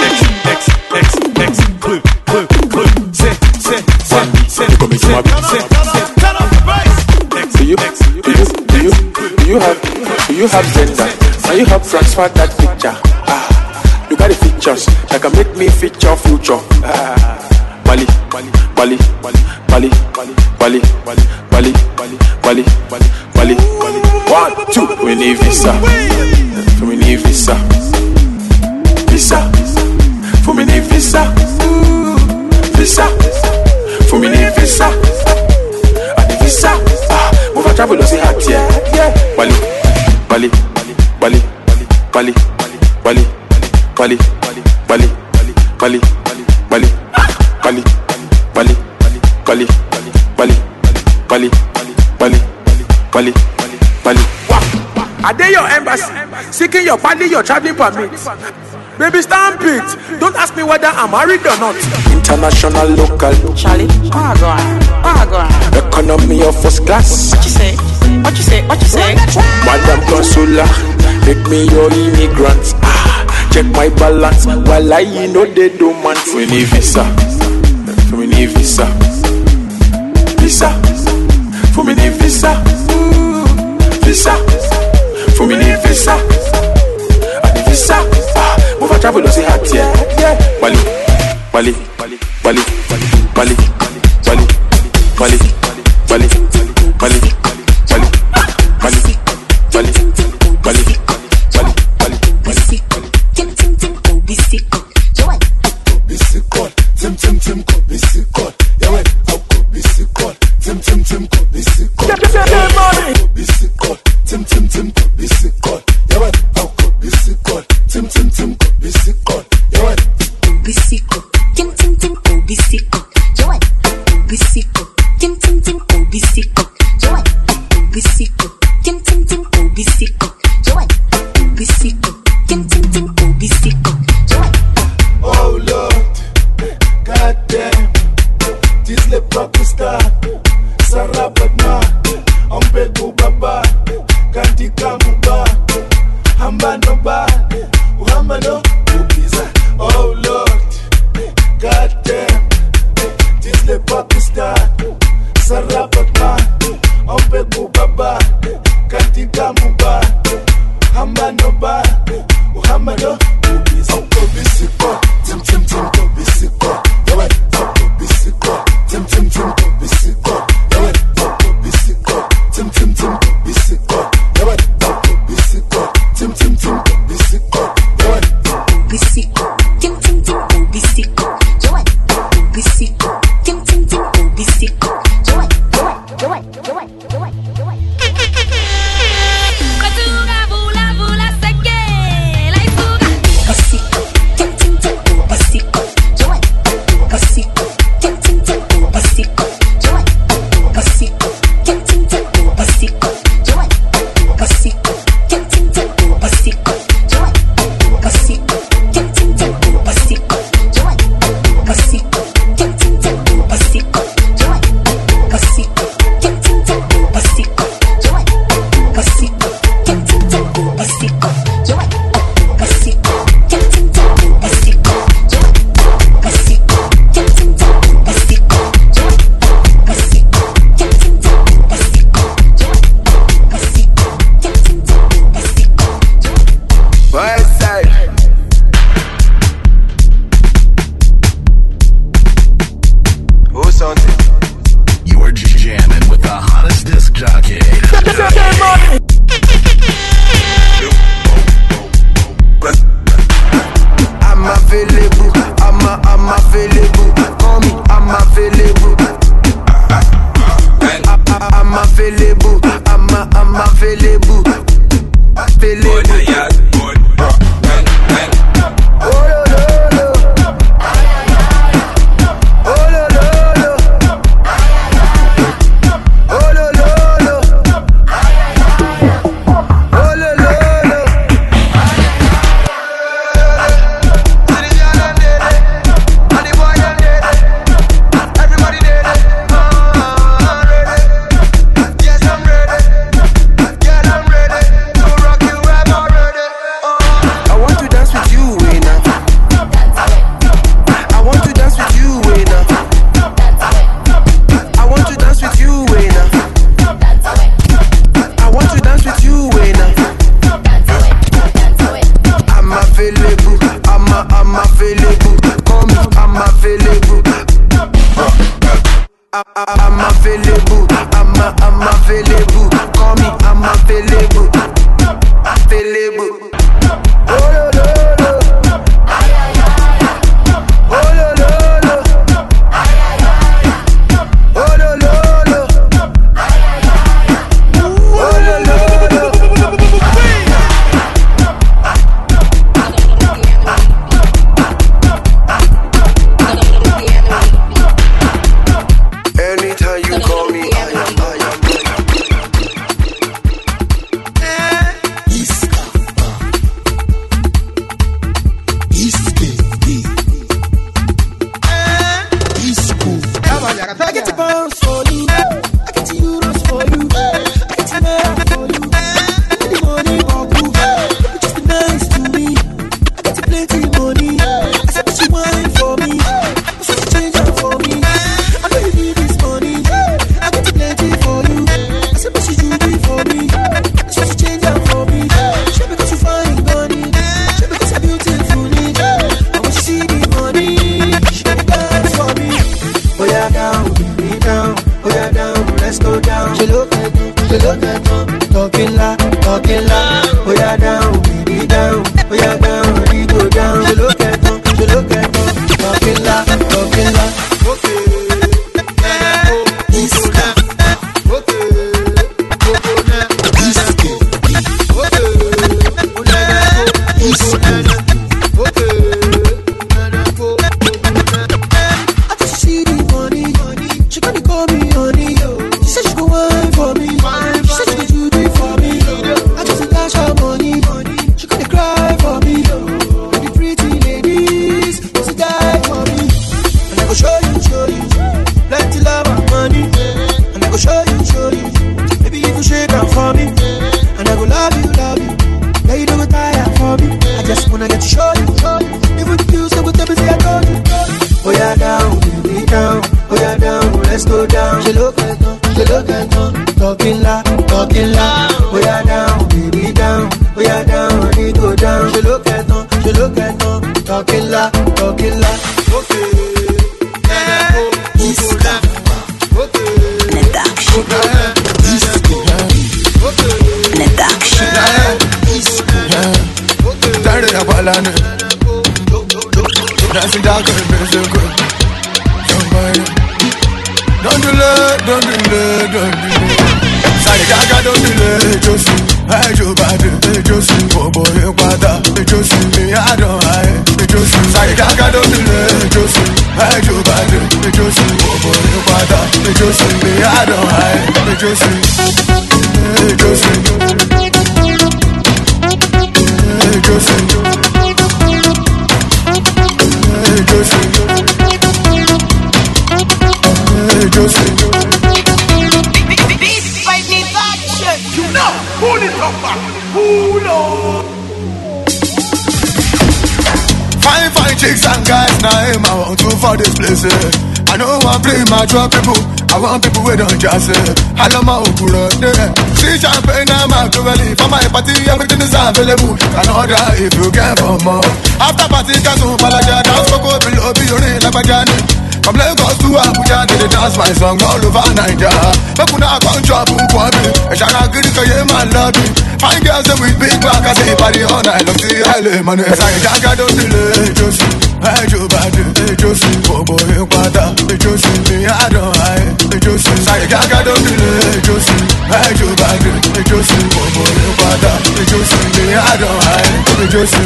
Do you have gender? Can you help transfer that picture? You got the features that can make me feature future. Bali, Bali, Bali, Bali, Bali, Bali, Bali, Bali. 1, 2. We need visa. We need visa. Visa. For me need visa. Visa. For me need visa. visa. Move a travel, see hot, yeah. Bali, Bali, Bali, Bali, Bali, Bali, Bali, Bali, Bali, Bali, Bali, Bali, Bali, Bali, Bali, Bali, Bali. Are they your embassy? Seeking your party, your traveling permit. Baby, stamp it. Don't ask me whether I'm married or not. International, local. Charlie, oh God. Economy of first class. What you say? What you say? What you say? Madam Consular, make me your immigrant. Check my balance while I know they don't man. We need visa. We need visa. Visa. For me need visa. Visa. For me need visa. I need visa. Move a travel, don't say hot, yeah. Bali, Bali, Bali, Bali, Bali, Bali, Bali, Bali, Bali, Bali, Bali, Bali, Oh Lord, goddamn, this le Pakistan, Sarabadma, Ombegu Baba, Kantika Muba, Hambanoba, Uhamano, Ubiza. Oh Lord, goddamn, this le Pakistan, Sarabadma, Ombegu Baba, Kantika Muba, Hambanoba, Uhamano, Ubiza. Tim tim tim go bisiko, yawe go bisiko. Tim tim tim go bisiko, yawe go bisiko. Tim tim tim go bisiko, yawe go bisiko. Tim tim tim go bisiko, yawe go bisiko. Tim tim tim go bisiko, yawe go bisiko. Tim tim tim go bisiko, yawe. Katunga bula bula seke, lai suga. talking loud, oh yeah down, baby down, oh yeah down, we go down. She look at talking loud, okay. Let's go down. She look at talking loud, oh yeah down, baby down, oh yeah down, we go down. She look at talking loud, okay. Don't delay. Sorry, Gaga, don't delay. Just I do bad. Just for boy, father. Just me, I don't hide. Just sorry, Gaga, don't delay. Just I do bad. Just for boy, father. Just me, I don't hide. You know, pull it up back. Pull up. Fine chicks and guys, now I want to for this place. I know I play my drug people. I want people who don't just I love my okura there. See champagne, I'm actually for my party, everything is available. I know that if you get for more. After party, Kazu Balaja, dance for go below, be your name like a Johnny. From Lagos to Abuja, they dance my song all over Nigeria. But when I come to Abu Dhabi, I shall not get it, my love. Fine girls with big back, I say party all night, look see I lay money. I don't delay, just I do bad, just for boy, father, just me, I don't hide, just I don't delay, just I do bad, just for boy, father, just me, I don't hide,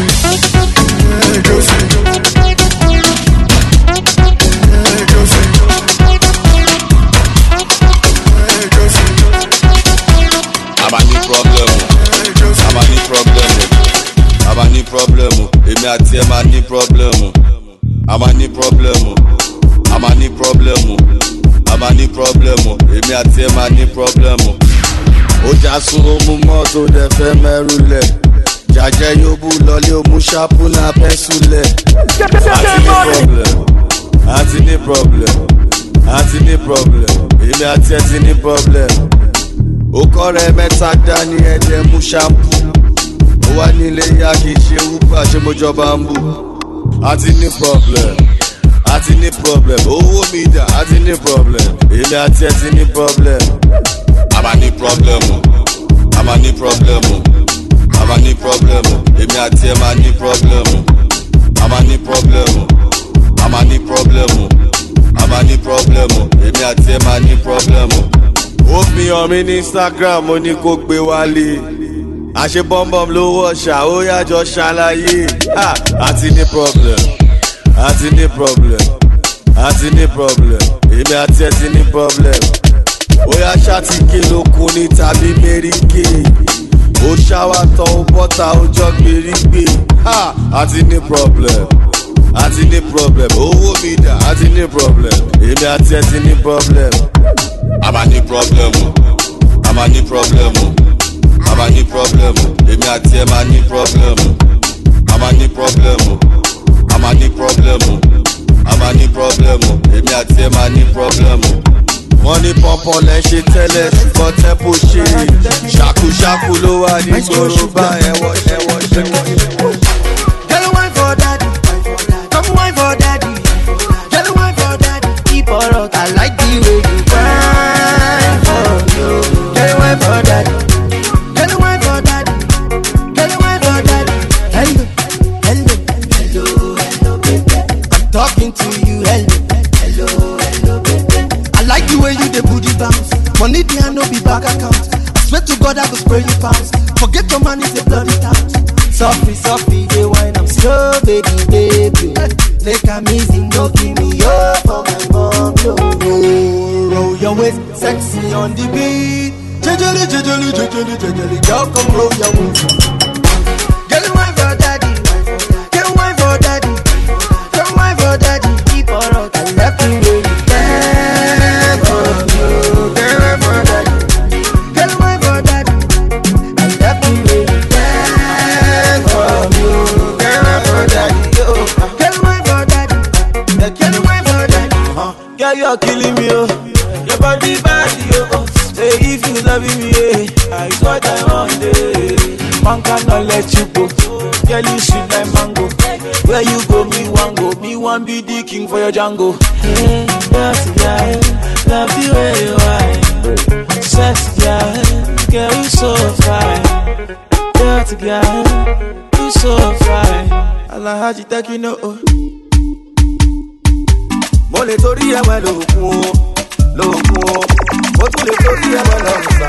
problem. Èmi àti ẹ máa ní problem. A máa ní problem. A máa ní problem. A máa ní problem. Èmi àti ẹ máa ní problem. Ó já sún omu mọ́tò dẹ̀ fẹ́ mẹ́rù lẹ̀. Jàjẹ́ yóò bú lọlé omu ṣáàpù náà pẹ́sù lẹ̀. Àti ní problem. Èmi àti ẹ ti ní problem. Ó kọ́ rẹ̀ mẹ́ta dání ẹ̀jẹ̀ mú ṣáàpù. Ó wá nílé yá kì í ṣe wúpà ṣe mojọba ń bù. A ti ní problem. Owó mi dà, a ti ní problem. Èmi àti ẹ ti ní problem. A máa ní problem. Èmi àti ẹ máa ní problem. A máa ní problem. Èmi àti ẹ máa ní problem. Ó fi hàn mí ní Instagram, mo ní kó gbé wálé. Àṣẹ bọ́m̀bọ̀m ló wọ̀ṣà, ó yájọ́ ṣàlàyé. Àti ní problem. Èmi àti ẹ ti ní problem. Ó yá ṣàtìkè lókun ní tàbí méríkè. Ó ṣáwá tán ó bọ́ta ó jọ gbèrígbè. Àti ní problem. Owó mi dà, àti ní problem. Èmi àti ẹ ti ní problem. A máa ní problem. Èmi àti ẹ máa ní problem. A máa ní problem. Èmi àti ẹ máa ní problem. Wọ́n ní pọ́npọ́n lẹ́ ṣe tẹ́lẹ̀ ṣùgbọ́n tẹ́pọ̀ ṣe. Ṣàkúṣàkú ló wà ní gbòòrò bá ẹ̀wọ̀ ṣe. Girl, wine for daddy. Come wine for daddy. Girl, wine for daddy. Keep on rock. I like the way you wine for you. Money there no be bank account. I swear to God I go spray you pounds. Forget your man is a bloody town. Softly, they wine, I'm slow, baby, baby. Take a easy, no give me up for my mom, no. Roll your waist, sexy on the beat. Jejeli, girl, come roll your waist. Girl, wine for daddy, girl, wine for daddy, girl, wine for daddy. Keep on rock and left me really bad for you. Girl, wine for daddy, girl, wine for daddy, and left me really bad for you. Girl, wine for daddy, girl, wine for daddy, girl, wine for daddy. Girl, you're killing me, oh. Your body bad, oh. Say if you loving me, it's what I want, Man cannot let you go. Girl, you sweet like mango. Where you go, me one be the king for your Django. Dirty girl, love the way you are. Sexy girl, girl, you so fine. Dirty girl, you so fine. Allah had you taking no. Mole tori ya wa lokun o tún lè torí ẹ mọ́ lọ́rùn sá.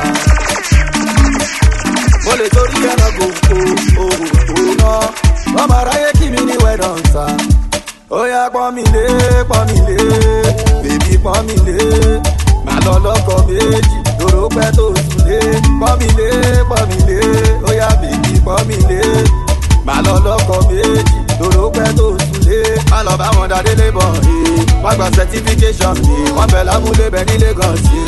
Mo lè torí ẹ lọ gòkó náà. Wọ́n máa ráyé kí mi ní wẹ̀dọ̀n sá. Ó yá pọ́n mi lé, bèbí pọ́n mi lé. Màá lọ lọ́kọ̀ méjì, lóró pẹ́ tó sùn lé. Pọ́n mi lé, ó yá bèbí pọ́n mi lé. Màá lọ lọ́kọ̀ méjì, lóró pẹ́ tó sùn lé. Má lọ bá wọn dáadé lébọ̀ rí. Wọ́n gba certification rí. Wọ́n bẹ̀ lábúlé bẹ̀ ní Lagos rí.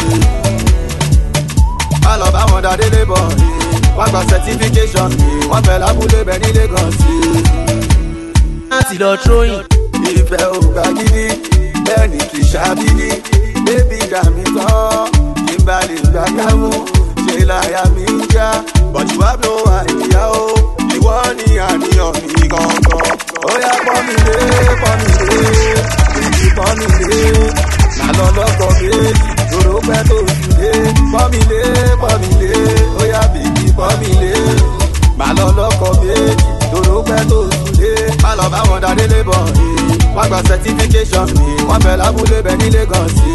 Má lọ bá wọn dáadé lébọ̀ rí. Wọ́n gba certification rí. Wọ́n bẹ̀ lábúlé bẹ̀ ní Lagos rí. Láti lọ tróyìn. Ìfẹ́ ògbà gidi, bẹ́ẹ̀ ni kì í ṣàbídí. Bébí ìjà mi tán, kí n bá lè gbà kámú. Ṣé láyà mi ń já? But you have no idea o. Ìwọ ni àníyàn mi gangan. Ó yá pọ́n mi lé, bèbí pọ́n mi lé. Màá lọ lọ́kọ̀ méjì, lóró pẹ́ tó sùn lé. Pọ́n mi lé, ó yá bèbí pọ́n mi lé. Màá lọ lọ́kọ̀ méjì, lóró pẹ́ tó sùn lé. Má lọ bá wọn dáadé lébọ̀ rí. Wọ́n gba certification rí. Wọ́n bẹ̀ lábúlé bẹ̀ ní Lagos rí.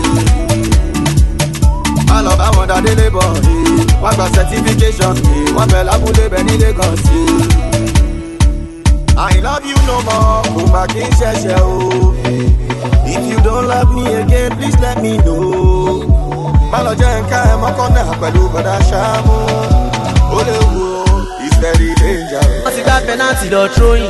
Má lọ bá wọn dáadé lébọ̀ rí. Wọ́n gba certification rí. Wọ́n bẹ̀ lábúlé bẹ̀ ní Lagos rí. I love you no more, kò má kí n ṣẹ̀ṣẹ̀ o. If you don't love me again, please let me know. Má lọ jẹ́ nǹkan ẹ̀ mọ́kànnà pẹ̀lú bọ̀dá Ṣáàmù. Ó lè wo, it's very dangerous. Wọ́n ti gbá penalty lọ tróyìn.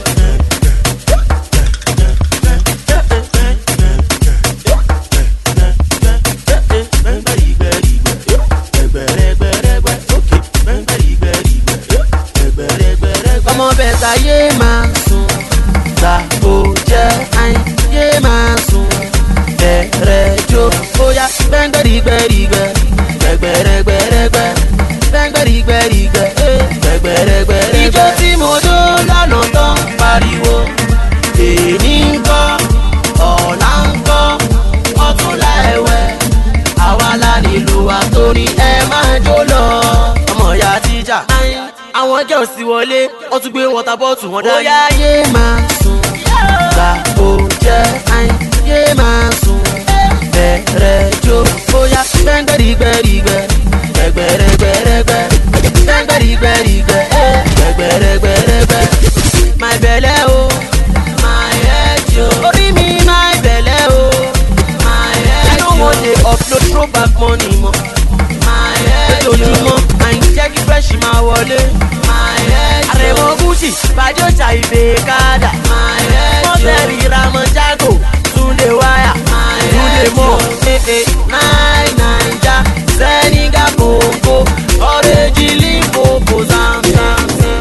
Ọmọ bẹ̀ta yé máa sùn, gbàgbó jẹ́ àìn yé máa sùn, bẹ̀rẹ̀ jó, bóyá gbẹ́ngbẹ́rìgbẹ́rìgbẹ́, gbẹ̀gbẹ̀rẹ̀gbẹ̀rẹ̀gbẹ́, gbẹ́ngbẹ́rìgbẹ́rìgbẹ́, gbẹ̀gbẹ̀rẹ̀gbẹ̀rẹ̀gbẹ́. Ijó tí mo dó lọ́nà tán pariwo, èmi ń kọ́, ọ̀la ń kọ́, ọ̀túnla ẹ̀wẹ̀, àwa la nílùú wa torí ẹ máa jó lọ. Ọmọ ìyá tíjà. Àwọn girls ti wọlé, wọ́n tún gbé water bottle wọn dání. Ó yá yé máa sùn, gbà ó jẹ́ àìn yé máa sùn, bẹ̀rẹ̀ jó, ó yá gbẹ́ngbẹ́rìgbẹ́rìgbẹ́, gbẹ̀gbẹ̀rẹ̀gbẹ̀rẹ̀gbẹ́, gbẹ́ngbẹ́rìgbẹ́rìgbẹ́, gbẹ̀gbẹ̀rẹ̀gbẹ̀rẹ̀gbẹ́. My belle o, my head yo, orí mi my belle o, my head yo. I don't want to upload throwback money mọ́, my head yo. Lójoojúmọ́, àyìnjẹ́ kí fresh máa wọlé. Àrẹ̀mọ Gucci, Bàjọ́ Ṣàìbè Kádà. Mọ́tẹ́rì Ramonjago, Túndé Wáyà, Túndé Mọ́. Naija, Senegal Koko, Ọ̀rẹ́jì Limpopo Zamzam.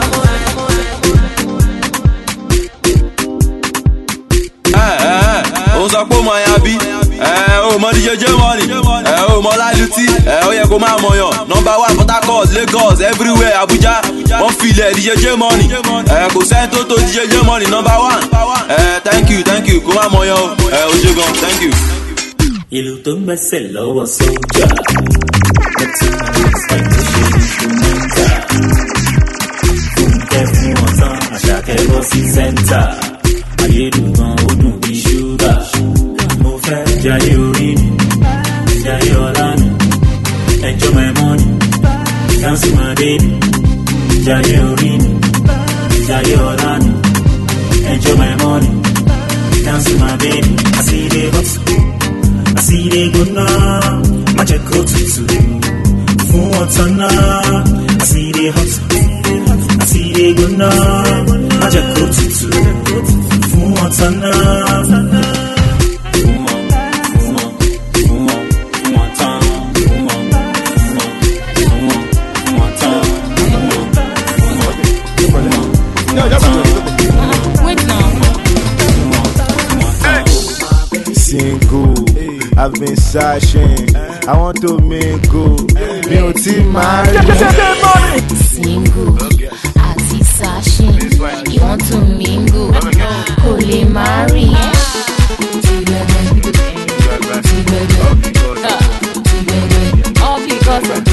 Ó sọ pé ó mọ ẹ̀yà bí. Ó mọ DJ J-Money. Ó mọ Láìlútì. Ó yẹ kó máa mọ̀yàn. Number 1 Port Harcourt, Lagos, everywhere, Abuja. Wọ́n filẹ̀ DJ J-Money. Kò sẹ́ni tó tó DJ J-Money number 1. Thank you, kó máa mọ̀yàn o. Ó ṣe gan, thank you. Ìlú tó ń gbẹ́sẹ̀ lọ́wọ́ sójà. Let's my waist and the instrumental. Fúnkẹ́ fún ọ̀tán, Àṣàkẹ́ bọ́ sí sẹ́ńtà. Ayédùn-ún ó dùn bí ṣúgà. Mo fẹ́ jayé orí mi, jayé ọlá mi. dance with my baby. Jaye Orini, Jaye Orani, enjoy my money. Dance with my baby. I see they hot, I see they good now. My check out to for what's on now. I see they hot, I see they good now. My check out to for what's on now. Single, I've been searching. I want to mingle. Beauty marry. Single, àti searching. You want to mingle? Kò lè marry. All because of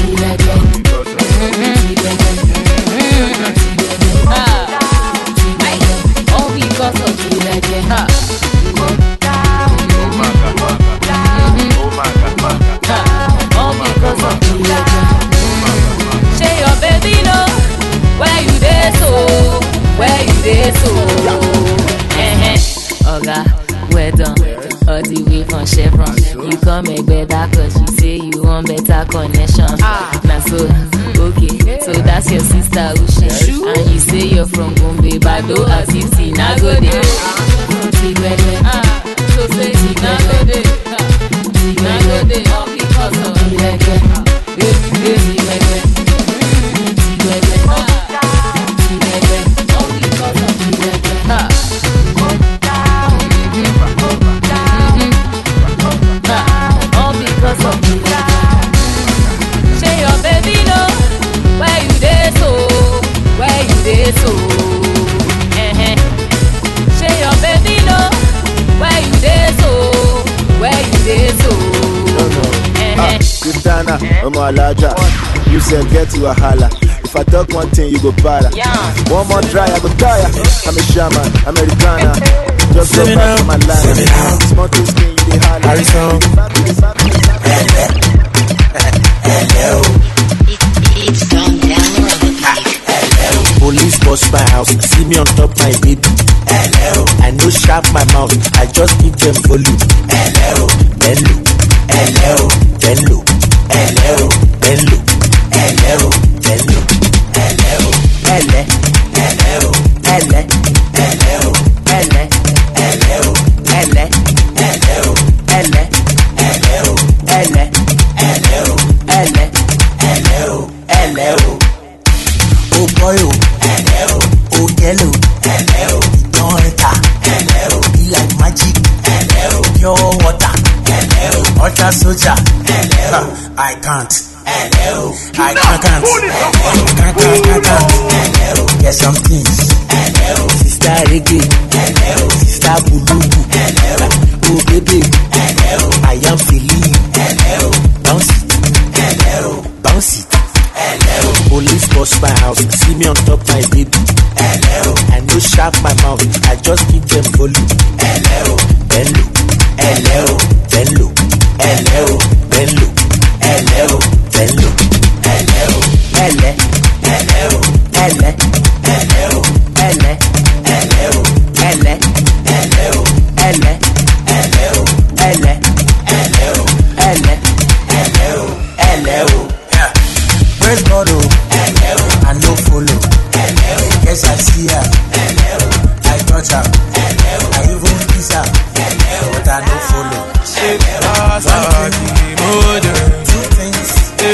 all because of say your baby know where you dey so, where you dey so. Oga, well done. All the way from Chevron. You come make better cause you say you want better connection. Now so, okay, so that's your sister Uche. And you say you're from Gombe, Bado, Asisi, now go there. So say, now go there. Now go there, all because of say your baby know where you dey so, where you dey so. Say your baby know where you dey so, where you dey so. Christiana, Alaja, you said get to a holla. If I talk one thing, you go para. One more try, I go tire. I'm a shaman, Americana. Just go back to my line. Small to skin, you dey holla. Police bust my house, see me on top my baby. I no sharp my mouth, I just give them volume. Bello, bello, bello, bello, bello, bello, bello, bello, elle, elle, elle, elle, elle, oh boy, oh yellow, don't enter, be like magic, pure water, ultra soldier, I can't. I can't. Get some things. Sister reggae, sister bulubu, oh baby, I am feeling. Bounce it, bounce it. Police bust my house, see me on top my baby. I no sharp my mouth, I just give them volume. Bello, bello, bello, bello, bello, bello, bello, bello, elle, elle, elle, where's Bodo? I no follow. Yes, I see her. I touch her. I even kiss her. But I no follow. Two things.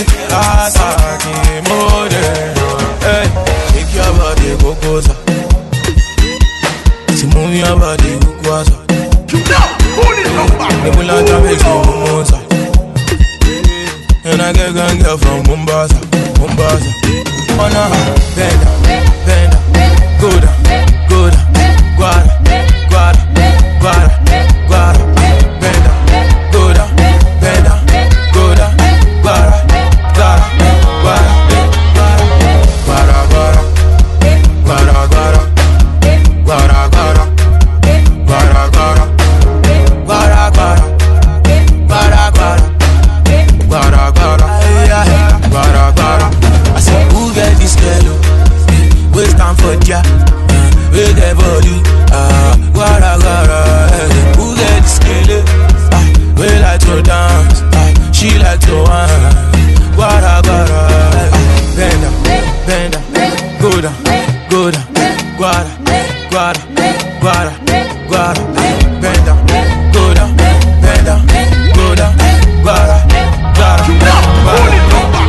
Shake your body, go closer. So move your body, go closer. The bullet makes you move. And I get a girl from Mombasa, Mombasa. Oh no, bend down, bend down, go down, go down, guada, guada, guada, guada, bend down, go down, bend down, go down, guada, guada, guada, guada, guada, guada, guada, guada, guada, guada, guada, guada, guada. Guara, guara, I said yeah. With the body, guara guara. Who get the skill? We like to dance, she like to wine. Guara guara. Bend down, bend down, go down, go down. Guara, guara, guara, guara. Bend down, go down, bend down, go down. Guara, guara, guara.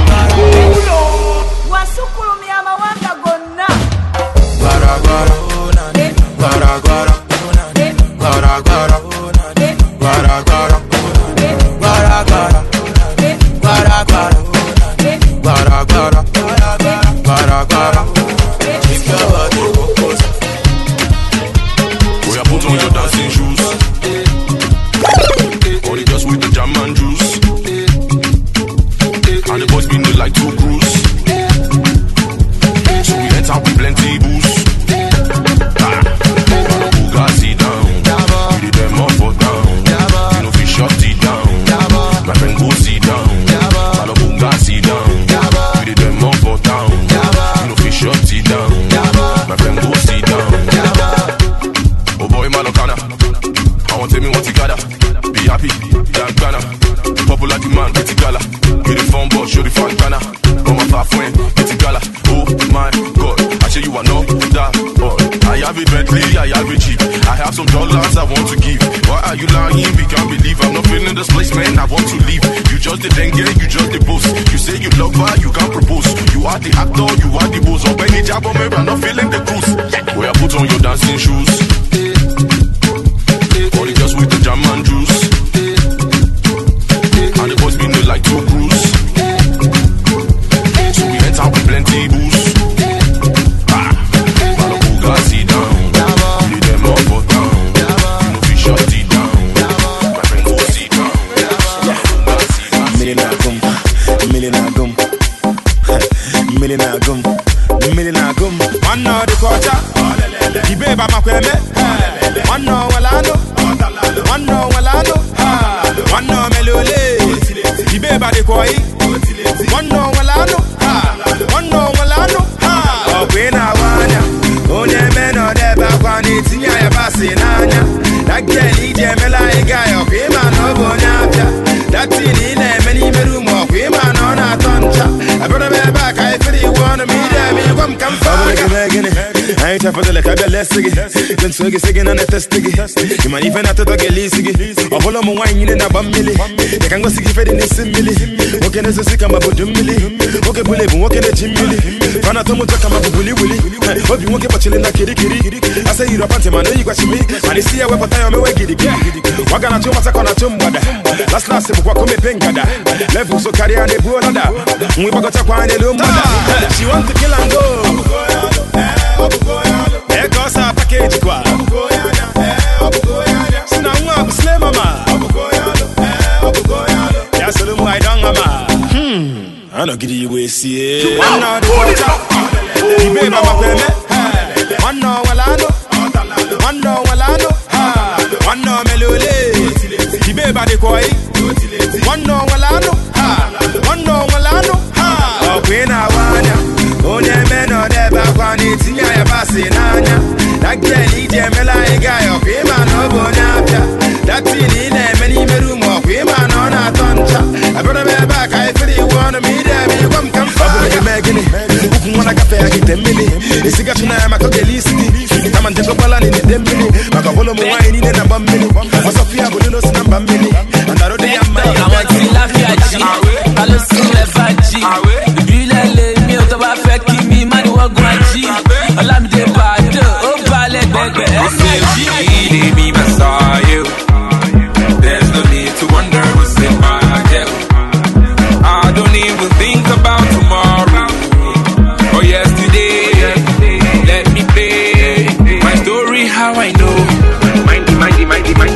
Guara, guara, guara, guara, guara, guara, guara, guara, guara, guara, guara, guara, guara, guara, guara, guara. Oh yeah, put on your dancing shoes. Only just with the jam and juice. And the boys been like two crews. So we enter with plenty booze. Bugatti down, we did them up or down. You know, fish shut it down. My friend go sit down. Follow Bugatti down, we did them up or down. You know, fish shut it down. My friend go sit down. Oh boy, Malokana, I want tell me what you gotta. Be happy, damn Ghana. Popular demand, pretty gala. Get the phone, but show the fan Ghana. Come on, far friend, pretty gala. Oh my God, I say you are not that boy. I have it Bentley, I have it cheap. I have some dollars I want to give. Why are you lying? We can't believe I'm not feeling this place, man. I want to leave. You just the dengue, you just the boss. You say you love her, you can't propose. You are the actor, you are the boss. Of any job, I'm not feeling the cruise. Where I put on your dancing shoes. Only just with the jam and juice. And the boys been like two crews. So we enter with plenty booze. Follow Bugatti down. Lead them up or down. You know we shut it down. My friend go sit down. Millenagum. One no the quarter. The baby makweme. One no walano. One no walano. One no melole. The baby the koi. One no walano. One no walano. Oh kwena wanya. Onye meno deba kwani tinya ya basi nanya. That girl ije mela igayo kwema no bonyapya. That tini ile meni merumo kwema no na toncha. I better be back. I feel you wanna me there. Me come fire. I ain't for the like I be less siggy. Then swiggy sigging and a testiggy. You might even have to get leasy. A whole lot more wine in a bamily. They can go see if it in a simile. Walking as a sick, I'm about dumily. Okay, bully, walking a chimney. Fana Tomo come up with Willy Willy. Hope you won't get chilling like kitty. I say you're a panty man, you got me. And you see a weapon time away giddy. Wagana to Masakona Tumbada. Last if what come pengada. Level so carry on a bullada. We got a wine and lumada. She wants to kill and go. There goes our package qua. So now I'm slay mama. That's a little white on mama. I don't get you away, see. One now the water. The baby mama payment. One no walano. One no walano. One no melole. The baby the koi. One no walano. One no walano. Oh, queen I want. Onye meno deba kwani tinya ya basi nanya. That girl ije mela igayo kwema no bonyapya. That tini ile meni merumo kwema no na toncha. I better be back. I feel you wanna me there. Me come fire. Megini, uku mwana kafe akitemili. Isiga tuna makoge lisiti. Kama ndeko bala ni demili. Makabolo muwaini ni namba mili. Wasofia bulilo si namba mili. Andarode ya mali. I want to laugh ya G. Alo sume faji. Bilele mi o to ba fe ki mi mani wo gwa G. Olamide bado o balẹ̀ gbẹgbẹ. Lead me Messiah. There's no need to wonder what's in my head. I don't even think about tomorrow or yesterday. Let me play my story how I know. Mindy, how I know. Mindy, how I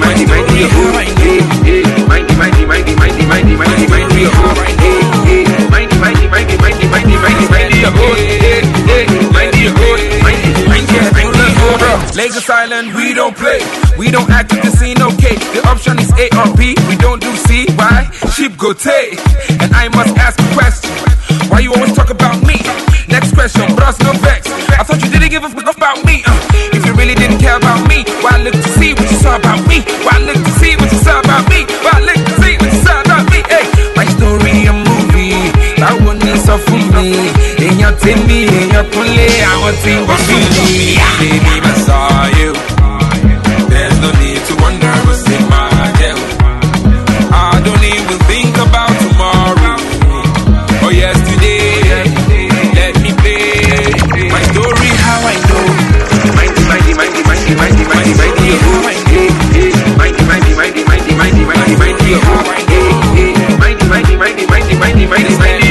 know. Lagos Island, we don't play. We don't act in the scene, okay. The option is A or B. We don't do C. Why? Sheep go tay. And I must ask a question. Why you always talk about me? Next question, bros, no vex. I thought you didn't give give a fuck about me. If you really didn't care about me, why look to see what you saw about me? Why look to see what you saw about me? Why look to see what you saw about me? Hey, my story a movie. That one is so for me. In your Timmy, in your Kule, I want to go see. Baby, I saw you. There's no need to wonder what's in my head. I don't even think about tomorrow or yesterday. Let me play my story how I know. Mighty, mighty, mighty, mighty, mighty, mighty, mighty, how I know. Mighty, mighty, mighty, mighty, mighty, mighty, mighty, how I know. Mighty, mighty, mighty, mighty, mighty, mighty, mighty, mighty,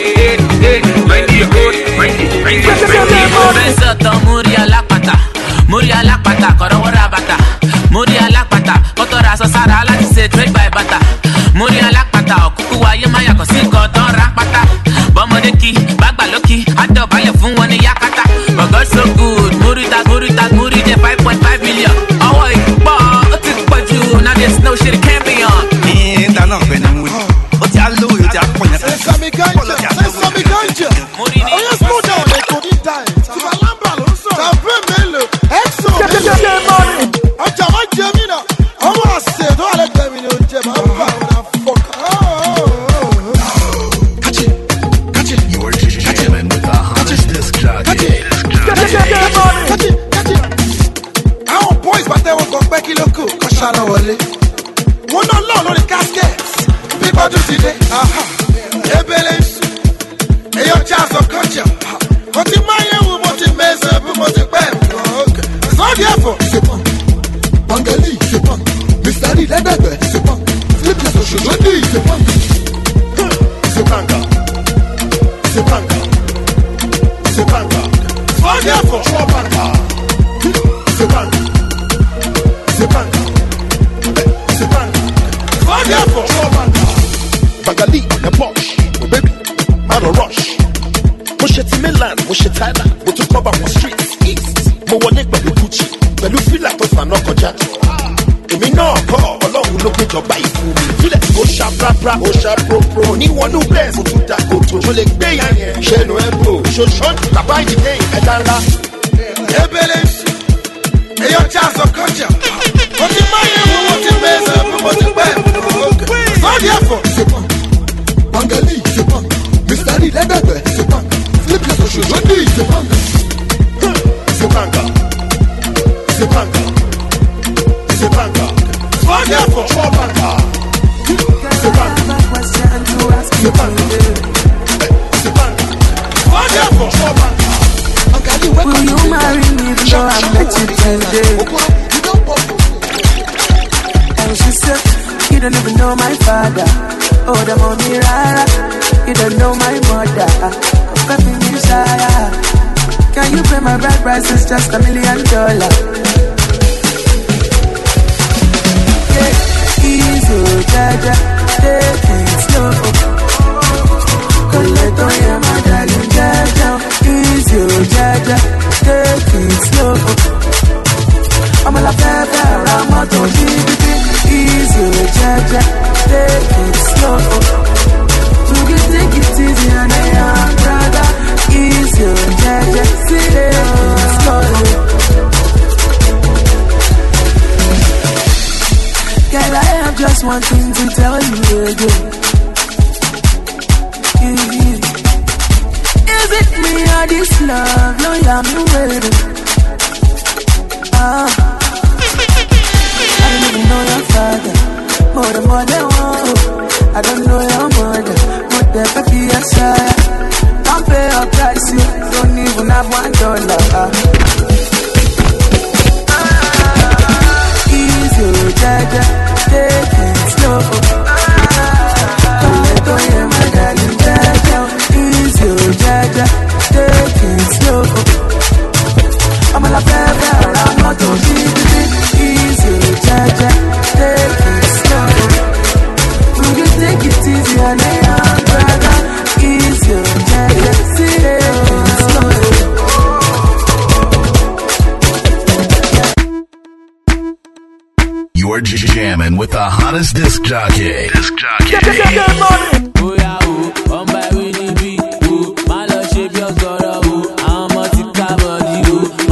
Muri alapata, muri alapata, korowara bata. Muri alapata, kotora sasara like say trade by bata. Muri alapata, kuku wa ye maya ko sin koton rapata. Bomodeki, bagba loki, ado bale fun woni yakata. But God so good, muri de 5.5 million. Oh ipo, o ti poju, now there's no shit it can't be on. Me da no pe ni muri. O ti alu, o ti aponya. Say some ganja. Oh yes, slow down, they go this time. One on law, no the caskets. People do today. Ebele, hey your chance of culture. What you mind? What you mess up? What you bad? Okay. It's all therefore. C'est pas. Bangali, c'est pas. Mr. Lee, let that c'est pas. Flip your social media, c'est pas. C'est pas encore. C'est pas encore. C'est pas encore. It's all therefore. C'est pas encore. C'est pas encore. C'est pas encore. C'est pas encore. It's all therefore. C'est pas encore. Bangali, the Porsche, oh baby, out of rush. Push it to Milan, push it Thailand, we took cover on streets east. Mo wọlé pẹ̀lú Gucci, pẹ̀lú fílà tó fànà kọjá. Èmi náà kọ́ ọlọ́run ló péjọba ìfún mi. Fílẹ̀ ó ṣá prapra, ó ṣá propro. Níwọ̀nú bẹ́ẹ̀ mo tún da kòtò. Mo lè gbé ìyá yẹn, ṣe nu ẹ̀ bò. Ṣoṣọ́ bàbá ìdílé ẹ̀dá ńlá. Ebele, èyàn chance of culture. Mo ti máa yẹ mo ti mẹ́sẹ̀ mo ti pẹ́. Sọ́ọ́dì ẹ̀fọ́. Bangali, c'est pas. Mr. Lee, let that c'est pas. Flip your social media, c'est pas. C'est pas encore. C'est pas encore. C'est pas encore. Fuck that for. C'est pas encore. C'est pas encore. C'est pas encore. C'est pas encore. Fuck that for. C'est pas encore. Will you marry me before I met you today? And she said, you don't even know my father. Oh, the mommy rara, you don't know my mother. Got me Sarah. Can you pay my bride price? It's just $1 million. Yeah, easy, jaja, take it slow. Collect on your my darling, jaja. Easy, jaja, take it slow. I'm a la pepper, I'm a to easy, jaja, take it slow. You can take it easy and I am brother. Easy, jaja, take it slow. Girl, I have just one thing to tell you again. Is it me or this love? No, I'm waiting. I don't even know your father. More than one. I don't know your mother. But the baby aside. Don't pay a price. You don't even have $1. Easy, jaja, take it slow. Don't let go, my darling, jaja. Easy, jaja, take it slow. I'm a la baby, I'm not on TV. Easy, jaja, take it slow. Will you take it easy and I am brother? Easy, jaja, take it slow. You're jamming with the hottest disc jockey. Disc jockey. Oh yeah, oh, on by Winnie B. Oh, my love shape your girl. Oh, I'm a tika body. Oh.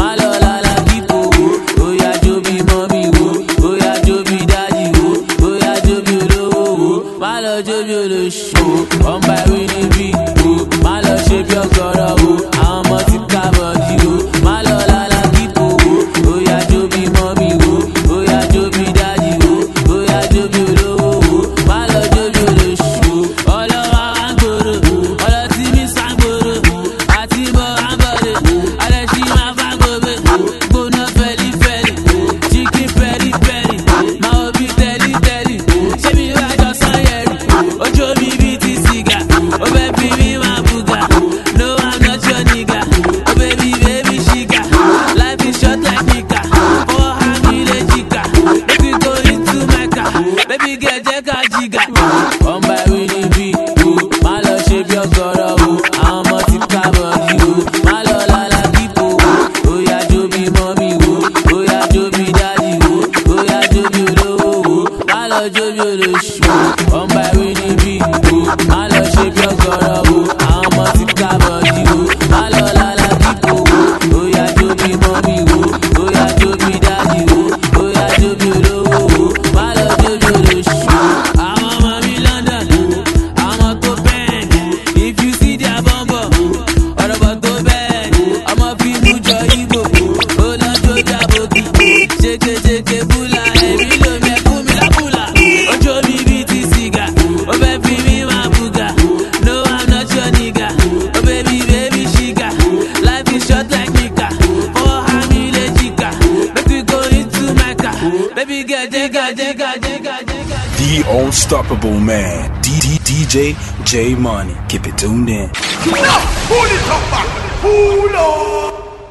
One by Winnie B, my love shape your girl, I'm a tip cover you, my love la keep oh yeah, Joby mommy, oh yeah, Joby daddy, oh yeah, Joby low, my love Joby the show, all of our guru, all of team is sanguru, Atibo ambode, all of she my fagobe, go no belly, chicken peri, my obi telly, she me right on Sanyeri, oh Joby BT cigar, oh baby me my buga, no I'm not your nigga, oh baby shika, life is short like Nika, oh hamile chica, if we go into Mecca, baby get jeka jiga, one by Winnie B, my love shape your girl, I'm a tip cover you, my love la keep oh yeah Joby mommy, oh yeah Joby daddy, oh yeah Joby low, my love Joby the show, one by Winnie B, my love shape your girl, I'm a tip cover you, my love la keep oh yeah Joby mommy, oh yeah Joby daddy, oh yeah Joby low, my love Joby the show, I'm a mommy London, I'm a to bang, if you see their bumper, or about to bang, I'm a people joy Igbo, oh Lord Joja Boki, shake bula, every low me kumi la bula, oh Joby BT cigar, oh baby me my buga, no I'm not your nigga, oh baby shika, life is short like Nika, oh hamile chica, make we go into Mecca, baby get jega. The unstoppable man, DJ J Money. Keep it tuned in. Pull it up back. Pull up.